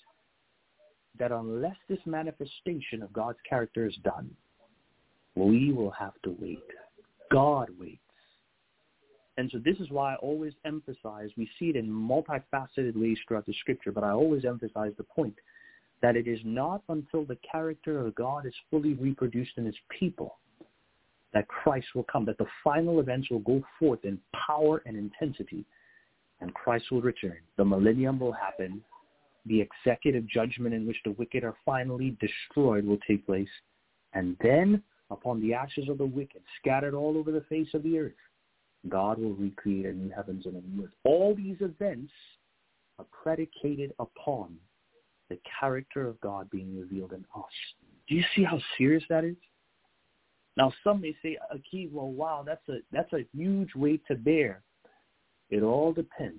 that unless this manifestation of God's character is done, we will have to wait. God waits. And so this is why I always emphasize, we see it in multifaceted ways throughout the scripture, but I always emphasize the point that it is not until the character of God is fully reproduced in his people that Christ will come, that the final events will go forth in power and intensity, and Christ will return. The millennium will happen. The executive judgment in which the wicked are finally destroyed will take place. And then, upon the ashes of the wicked scattered all over the face of the earth, God will recreate a new heavens and a new earth. All these events are predicated upon the character of God being revealed in us. Do you see how serious that is? Now, some may say, Akeem, well, wow, that's a that's a huge weight to bear. It all depends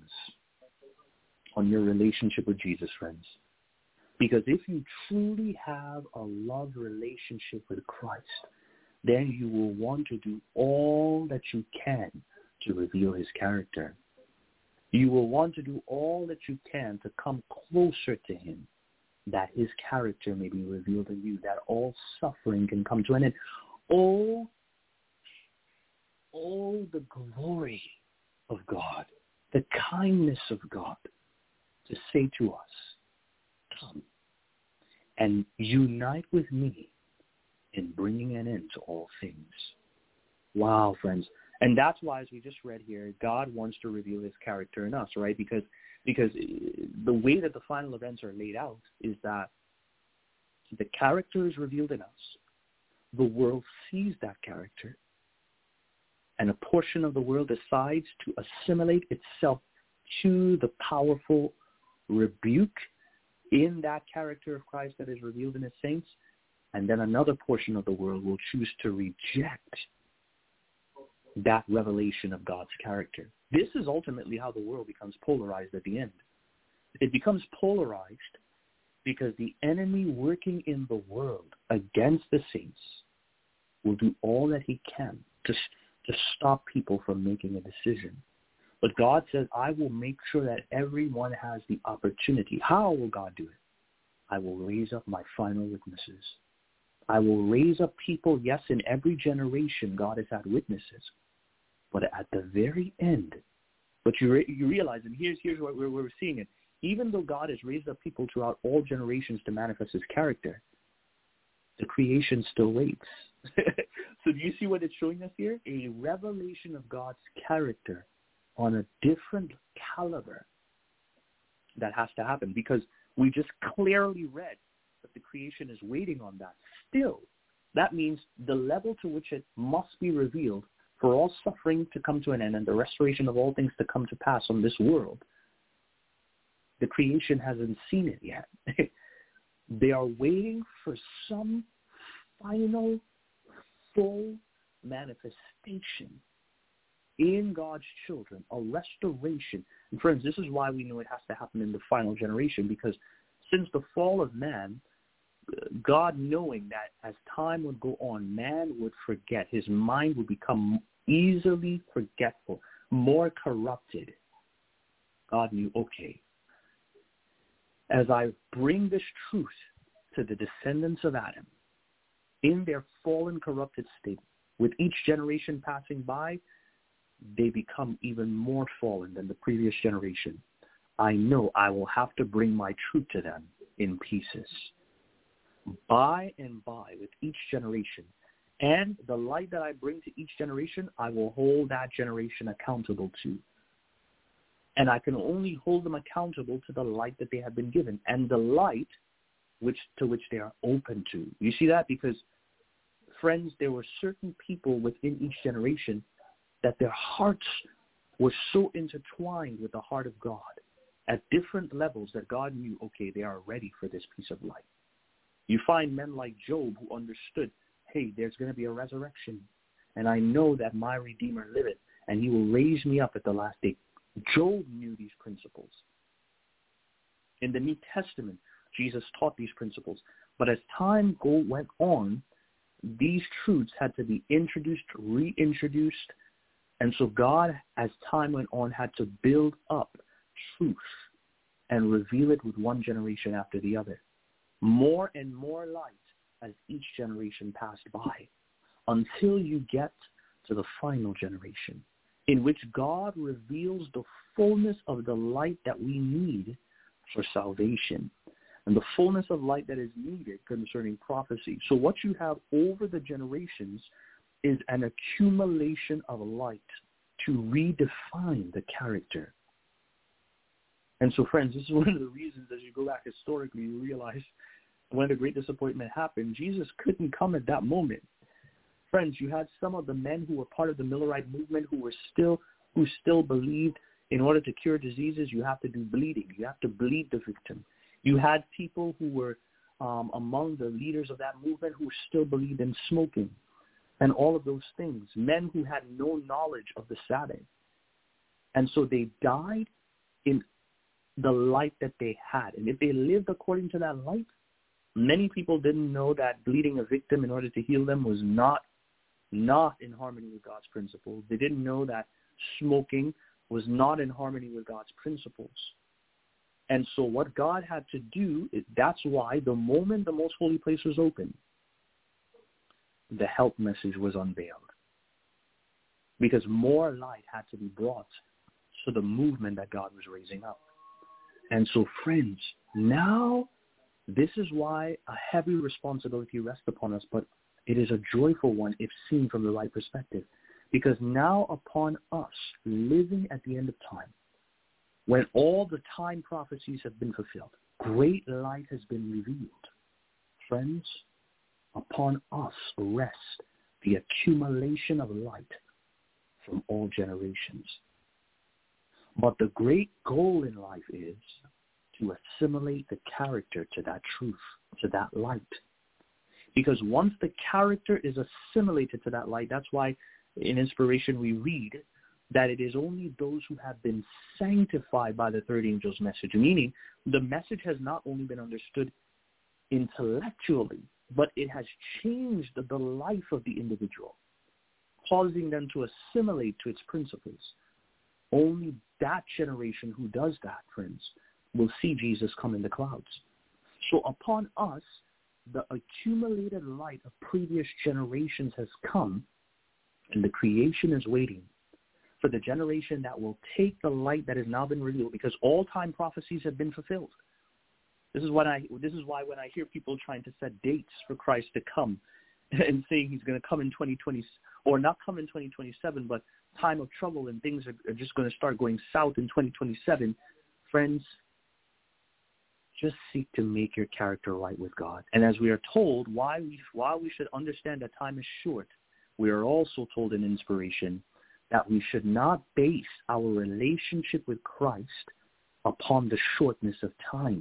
on your relationship with Jesus, friends. Because if you truly have a love relationship with Christ, then you will want to do all that you can to reveal his character. You will want to do all that you can to come closer to him, that his character may be revealed in you, that all suffering can come to an end. Oh, oh, the glory of God, the kindness of God to say to us, come and unite with me in bringing an end to all things. Wow, friends. And that's why, as we just read here, God wants to reveal his character in us, right? Because because the way that the final events are laid out is that the character is revealed in us. The world sees that character, and a portion of the world decides to assimilate itself to the powerful rebuke in that character of Christ that is revealed in his saints, and then another portion of the world will choose to reject that revelation of God's character. This is ultimately how the world becomes polarized at the end. It becomes polarized because the enemy working in the world against the saints will do all that he can to, to stop people from making a decision. But God says, I will make sure that everyone has the opportunity. How will God do it? I will raise up my final witnesses. I will raise up people, yes, in every generation God has had witnesses. But at the very end, but you, re- you realize, and here's, here's what we're, we're seeing it, Even though God has raised up people throughout all generations to manifest his character, the creation still waits. So do you see what it's showing us here? A revelation of God's character on a different caliber that has to happen, because we just clearly read that the creation is waiting on that. Still, that means the level to which it must be revealed for all suffering to come to an end and the restoration of all things to come to pass on this world, the creation hasn't seen it yet. They are waiting for some final, full manifestation in God's children, a restoration. And friends, this is why we know it has to happen in the final generation, because since the fall of man, God, knowing that as time would go on, man would forget. His mind would become easily forgetful, more corrupted. God knew, okay, as I bring this truth to the descendants of Adam in their fallen, corrupted state, with each generation passing by, they become even more fallen than the previous generation. I know I will have to bring my truth to them in pieces. By and by, with each generation, and the light that I bring to each generation, I will hold that generation accountable to. And I can only hold them accountable to the light that they have been given, and the light which to which they are open to. You see that? Because, friends, there were certain people within each generation that their hearts were so intertwined with the heart of God at different levels that God knew, okay, they are ready for this piece of light. You find men like Job who understood, hey, there's going to be a resurrection, and I know that my Redeemer liveth, and he will raise me up at the last day. Job knew these principles. In the New Testament, Jesus taught these principles. But as time go, went on, these truths had to be introduced, reintroduced, and so God, as time went on, had to build up truth and reveal it with one generation after the other. More and more light as each generation passed by, until you get to the final generation, in which God reveals the fullness of the light that we need for salvation, and the fullness of light that is needed concerning prophecy. So what you have over the generations is an accumulation of light to redefine the character. And so, friends, this is one of the reasons, as you go back historically, you realize when the great disappointment happened, Jesus couldn't come at that moment. Friends, you had some of the men who were part of the Millerite movement who were still, who still believed in order to cure diseases, you have to do bleeding. You have to bleed the victim. You had people who were um, among the leaders of that movement who still believed in smoking and all of those things. Men who had no knowledge of the Sabbath. And so they died in the light that they had. And if they lived according to that light, many people didn't know that bleeding a victim in order to heal them was not, not in harmony with God's principles. They didn't know that smoking was not in harmony with God's principles. And so what God had to do, is that's why the moment the most holy place was open, the help message was unveiled. Because more light had to be brought to the movement that God was raising up. And so, friends, now this is why a heavy responsibility rests upon us, but it is a joyful one if seen from the right perspective. Because now upon us, living at the end of time, when all the time prophecies have been fulfilled, great light has been revealed. Friends, upon us rest the accumulation of light from all generations. But the great goal in life is to assimilate the character to that truth, to that light. Because once the character is assimilated to that light, that's why in Inspiration we read that it is only those who have been sanctified by the third angel's message, meaning the message has not only been understood intellectually, but it has changed the life of the individual, causing them to assimilate to its principles. Only that generation who does that, friends, will see Jesus come in the clouds. So upon us, the accumulated light of previous generations has come, and the creation is waiting for the generation that will take the light that has now been revealed, because all time prophecies have been fulfilled. This is what I. This is why when I hear people trying to set dates for Christ to come, and saying he's going to come in twenty twenty, or not come in twenty twenty-seven, but time of trouble and things are, are just going to start going south in twenty twenty-seven, friends, just seek to make your character right with God. And as we are told why we why we should understand that time is short, we are also told in inspiration that we should not base our relationship with Christ upon the shortness of time.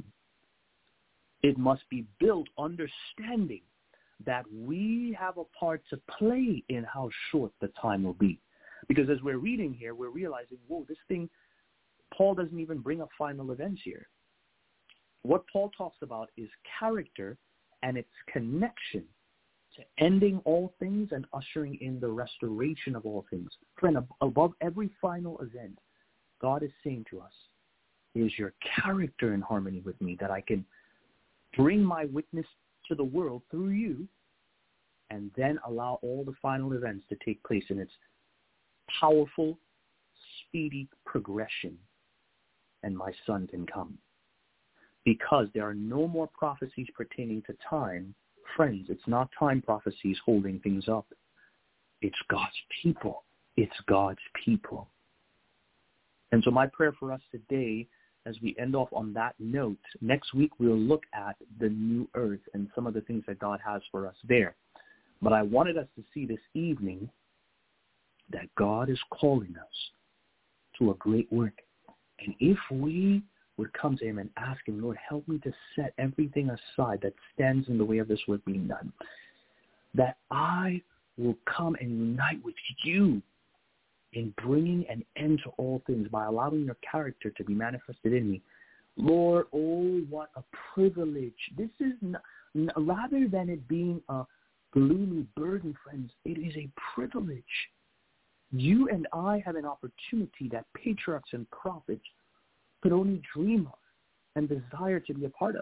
It must be built understanding that we have a part to play in how short the time will be. Because as we're reading here, we're realizing, whoa, this thing, Paul doesn't even bring up final events here. What Paul talks about is character and its connection to ending all things and ushering in the restoration of all things. Friend, above every final event, God is saying to us, is your character in harmony with me, that I can bring my witness to the world through you, and then allow all the final events to take place in its powerful, speedy progression, and my son can come. Because there are no more prophecies pertaining to time, friends, it's not time prophecies holding things up. It's God's people. It's God's people. And so my prayer for us today, as we end off on that note, next week we'll look at the new earth and some of the things that God has for us there. But I wanted us to see this evening that God is calling us to a great work. And if we would come to him and ask him, Lord, help me to set everything aside that stands in the way of this work being done, that I will come and unite with you in bringing an end to all things by allowing your character to be manifested in me. Lord, oh, what a privilege. This is not, rather than it being a gloomy burden, friends, it is a privilege. You and I have an opportunity that patriarchs and prophets could only dream of and desire to be a part of.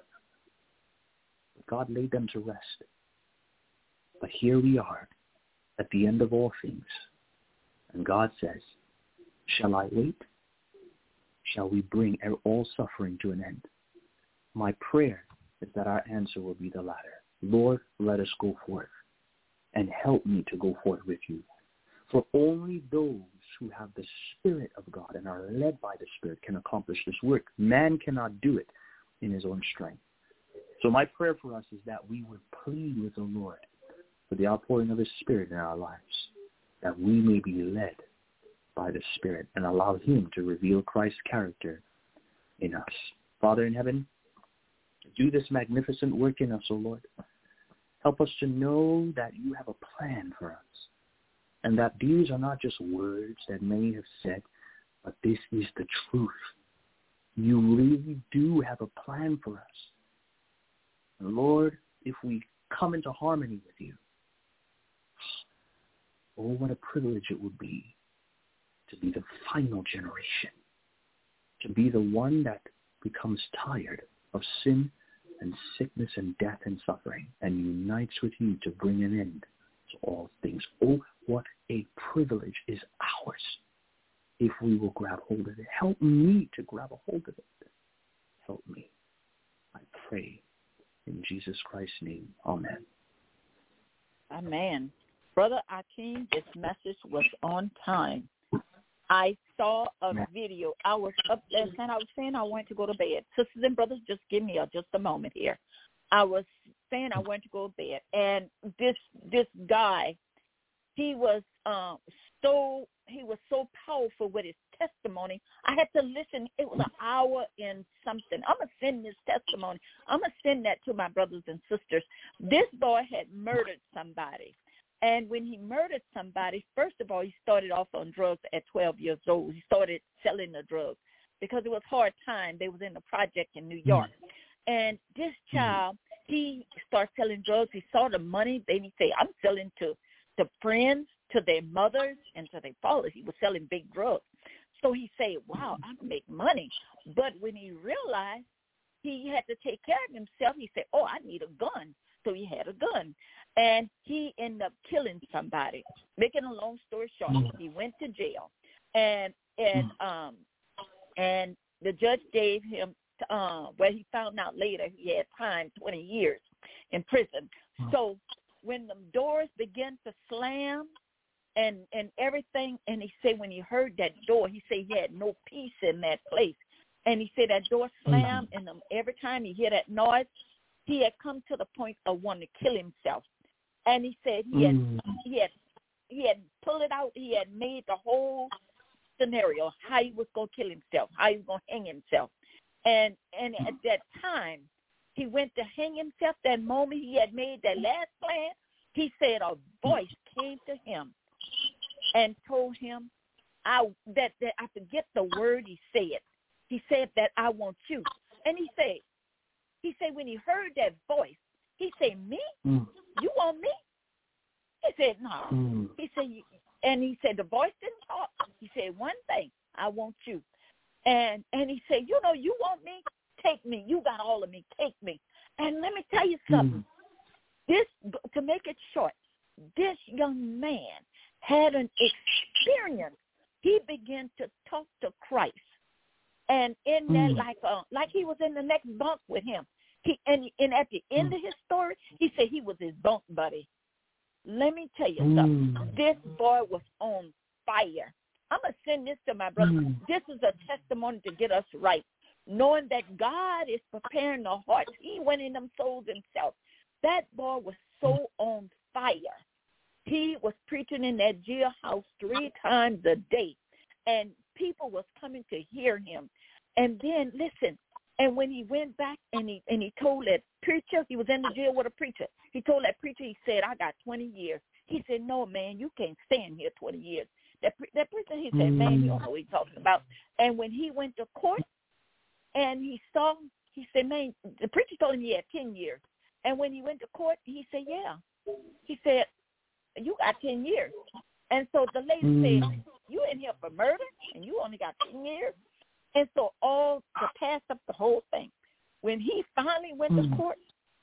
But God laid them to rest. But here we are at the end of all things. And God says, shall I wait? Shall we bring all suffering to an end? My prayer is that our answer will be the latter. Lord, let us go forth, and help me to go forth with you. For only those who have the Spirit of God and are led by the Spirit can accomplish this work. Man cannot do it in his own strength. So my prayer for us is that we would plead with the Lord for the outpouring of his Spirit in our lives, that we may be led by the Spirit and allow him to reveal Christ's character in us. Father in heaven, do this magnificent work in us, O Lord. Help us to know that you have a plan for us, and that these are not just words that many have said, but this is the truth. You really do have a plan for us. And Lord, if we come into harmony with you, oh, what a privilege it would be to be the final generation, to be the one that becomes tired of sin and sickness and death and suffering and unites with you to bring an end to all things. Oh, what a privilege is ours if we will grab hold of it. Help me to grab a hold of it. Help me. I pray in Jesus Christ's name. Amen. Amen. Brother Akeem, this message was on time. I saw a video. I was up there and I was saying I wanted to go to bed. Sisters and brothers, just give me a, just a moment here. I was saying I wanted to go to bed, and this this guy, he was um, so he was so powerful with his testimony. I had to listen. It was an hour and something. I'm gonna send this testimony. I'm gonna send that to my brothers and sisters. This boy had murdered somebody. And when he murdered somebody, first of all, he started off on drugs at twelve years old. He started selling the drugs because it was hard time. They was in a project in New York. Mm-hmm. And this child, he started selling drugs. He saw the money. Then he said, I'm selling to, to friends, to their mothers, and to their fathers. He was selling big drugs. So he said, wow, I can make money. But when he realized he had to take care of himself, he said, oh, I need a gun. So he had a gun. And he ended up killing somebody. Making a long story short, he went to jail. and and um and the judge gave him uh, well, he found out later he had time, twenty years in prison. So when the doors began to slam and and everything, and he said when he heard that door, he said he had no peace in that place. And he said that door slammed, and um, every time he hear that noise, he had come to the point of wanting to kill himself. And he said he had mm. he had he had pulled it out. He had made the whole scenario how he was going to kill himself, how he was going to hang himself. And and at that time, he went to hang himself. That moment he had made that last plan, he said a voice came to him and told him, "I that, that I forget the word he said. He said that I want you." And he said, he said when he heard that voice, he said, "Me? Mm. You want me?" He said, "No." Mm. He said, and he said the voice didn't talk. He said one thing, "I want you." And and he said, "You know, you want me? Take me. You got all of me. Take me." And let me tell you something. Mm. This, to make it short, this young man had an experience. He began to talk to Christ, and in that, mm. like uh, like he was in the next bunk with him. He and and at the end mm. of his story, he said he was his bunk buddy. Let me tell you mm. something. This boy was on fire. I'm going to send this to my brother. Mm. This is a testimony to get us right, knowing that God is preparing the hearts. He went in them souls himself. That boy was so on fire. He was preaching in that jailhouse three times a day, and people was coming to hear him. And then, listen, and when he went back and he and he told that preacher, he was in the jail with a preacher. He told that preacher, he said, "I got twenty years. He said, "No, man, you can't stand here twenty years. That, that preacher, he said, "Man, you don't know what he's talking about." And when he went to court and he saw, he said, "Man," the preacher told him he had ten years. And when he went to court, he said, "Yeah." He said, "You got ten years. And so the lady mm. said, "You in here for murder and you only got ten years. And so all to pass up the whole thing. When he finally went mm. to court,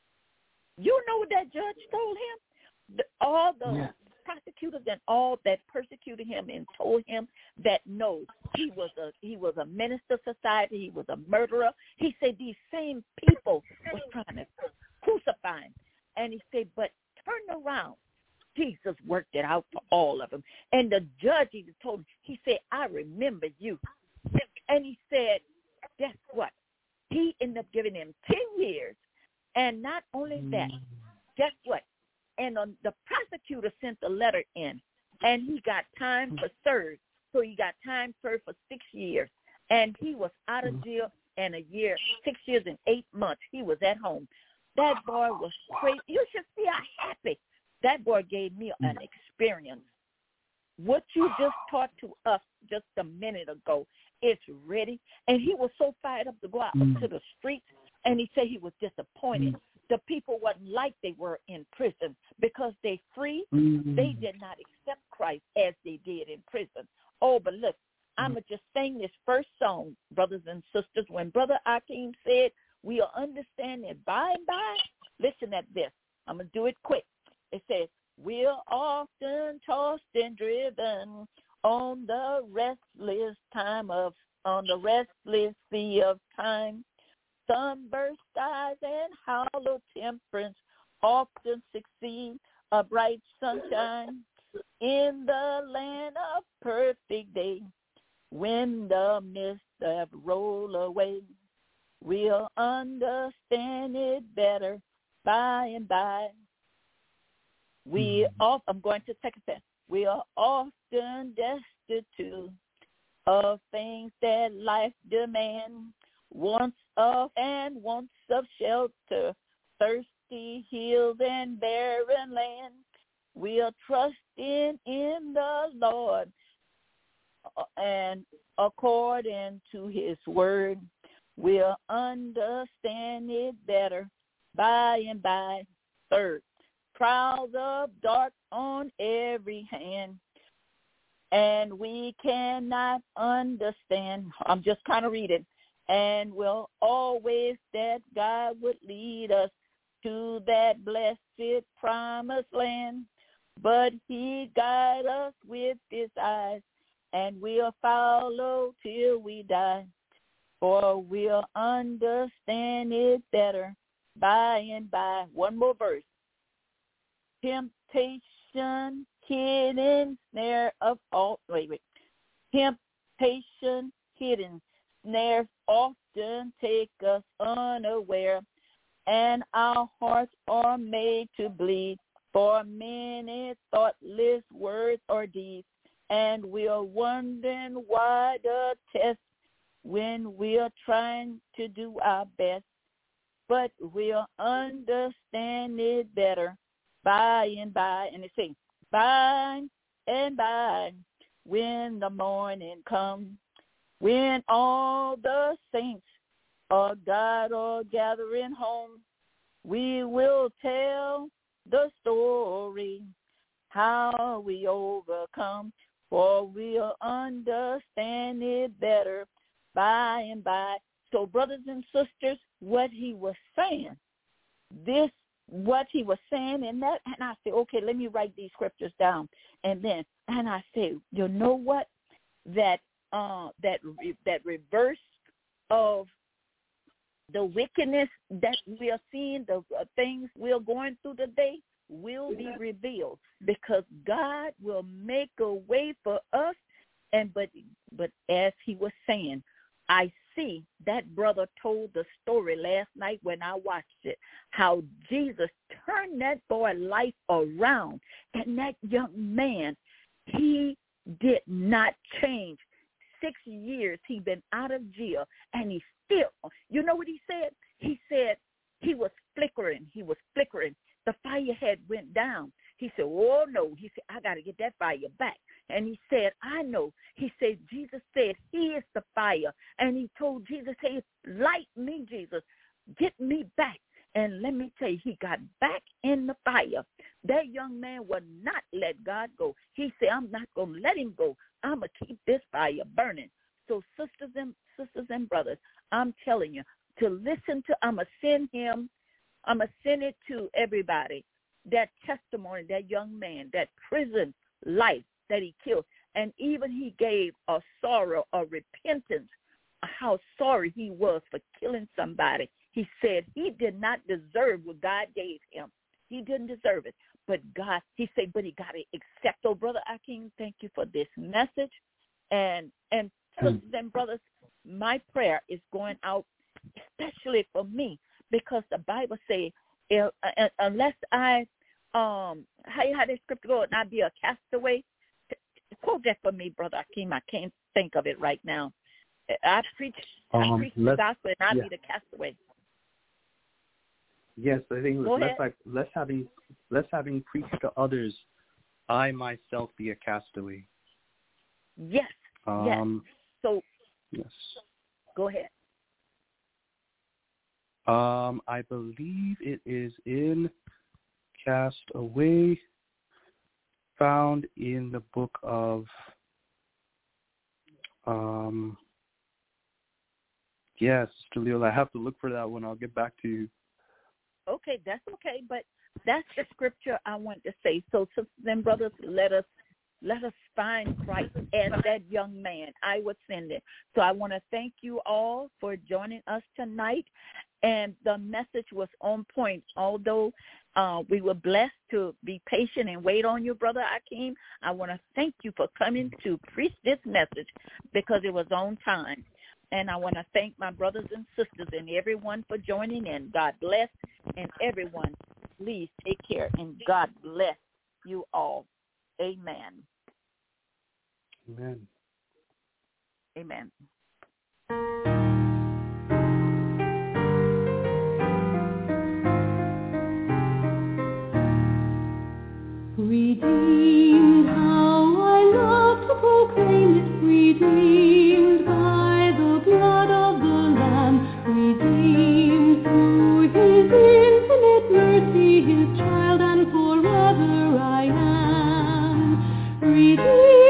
you know what that judge told him? The, all the yeah. prosecutors and all that persecuted him and told him that no, he was a he was a minister of society, he was a murderer. He said these same people was trying to crucify him. And he said, but turn around. Jesus worked it out for all of them. And the judge even told him, he said, "I remember you." And he said, guess what? He ended up giving him ten years. And not only that, guess what? And um, the prosecutor sent a letter in, and he got time for serve. So he got time served for six years. And he was out of jail in a year, six years and eight months. He was at home. That boy was crazy. You should see how happy. That boy gave me an experience. What you just taught to us just a minute ago, it's ready. And he was so fired up to go out mm. to the streets, and he said he was disappointed. Mm. The people wasn't like they were in prison because they free. Mm. They did not accept Christ as they did in prison. Oh, but look, I'm going to just sing this first song, brothers and sisters. When Brother Akeem said, we'll understand that by and by, listen at this. I'm going to do it quick. It says, we're often tossed and driven on the restless time of, on the restless sea of time. Sunburst eyes and hollow temperance often succeed a bright sunshine in the land of perfect day. When the mists have rolled away, we'll understand it better by and by. We all, I'm going to take a step. We are often destitute of things that life demands, wants of and wants of shelter, thirsty hills and barren land. We are trusting in the Lord, and according to his word, we'll understand it better by and by. Third, trials of dark on every hand, and we cannot understand. I'm just kind of reading. And we'll always that God would lead us to that blessed promised land. But he guide us with his eyes and we'll follow till we die, for we'll understand it better by and by. One more verse. Temptation, hidden snare of all, wait, wait. Temptation, hidden snares often take us unaware, and our hearts are made to bleed for many thoughtless words or deeds, and we're wondering why the test when we're trying to do our best, but we'll understand it better by and by. And it says, by and by, when the morning comes, when all the saints of God are gathering home, we will tell the story, how we overcome, for we'll understand it better by and by. So, brothers and sisters, what he was saying, this, what he was saying in that, and I said, okay, let me write these scriptures down. And then, and I said, you know what? That, uh, that, that reverse of the wickedness that we are seeing, the uh, things we are going through today, will be revealed, because God will make a way for us. And but but as he was saying, I see that brother told the story last night when I watched it, how Jesus turned that boy's life around, and that young man, he did not change. Six years he'd been out of jail, and he still, you know what he said? He said he was flickering. He was flickering. The fire had went down. He said, oh, no. He said, I got to get that fire back. And he said, I know. He said, Jesus said, he is the fire. And he told Jesus, hey, light me, Jesus. Get me back. And let me tell you, he got back in the fire. That young man would not let God go. He said, I'm not going to let him go. I'm going to keep this fire burning. So sisters and sisters and brothers, I'm telling you, to listen to, I'm going to send him, I'm going to send it to everybody, that testimony, that young man, that prison life that he killed. And even he gave a sorrow, a repentance, how sorry he was for killing somebody. He said he did not deserve what God gave him. He didn't deserve it. But God, he said, but he got to accept. Oh, Brother Akeem, thank you for this message. And, and sisters and brothers, my prayer is going out especially for me, because the Bible says, unless I, um, how how that scripture go, and I be a castaway. Quote that for me, Brother Akeem. I can't think of it right now. I preach, um, I preach the gospel, and I yeah. be the castaway. Yes, I think less, like, less having less having preached to others, I myself be a castaway. Yes. Um, yes. So. Yes. Go ahead. Um, I believe it is in Cast Away, found in the book of, um, yes, Jaleel, I have to look for that one. I'll get back to you. Okay, that's okay, but that's the scripture I want to say. So, sisters and brothers, let us let us find Christ as that young man. I would send it. So I want to thank you all for joining us tonight. And the message was on point. Although uh, we were blessed to be patient and wait on you, Brother Akeem, I want to thank you for coming to preach this message, because it was on time. And I want to thank my brothers and sisters and everyone for joining in. God bless. And everyone, please take care. And God bless you all. Amen. Amen. Amen. Redeemed, how I love to proclaim it, redeemed by the blood of the Lamb, redeemed through his infinite mercy, his child, and forever I am. Redeemed,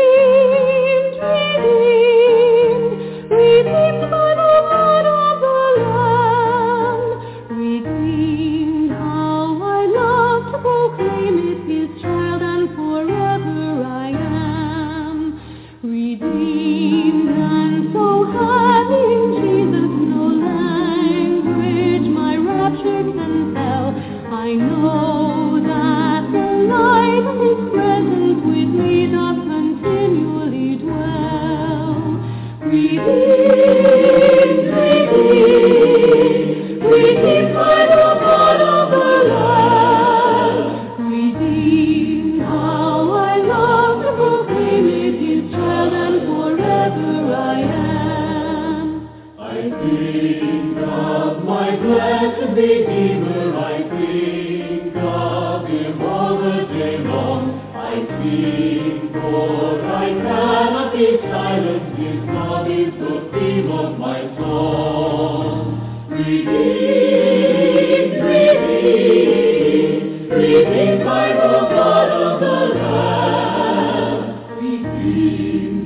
redeemed, redeemed by the blood of the Lamb, redeemed, how I love to proclaim it, his child, and forever Redeemer I think of him all the day long. I sing, for I cannot be silent. His love is the theme of my song. Redeemed, redeemed, redeemed by the blood of the Lamb. Redeemed.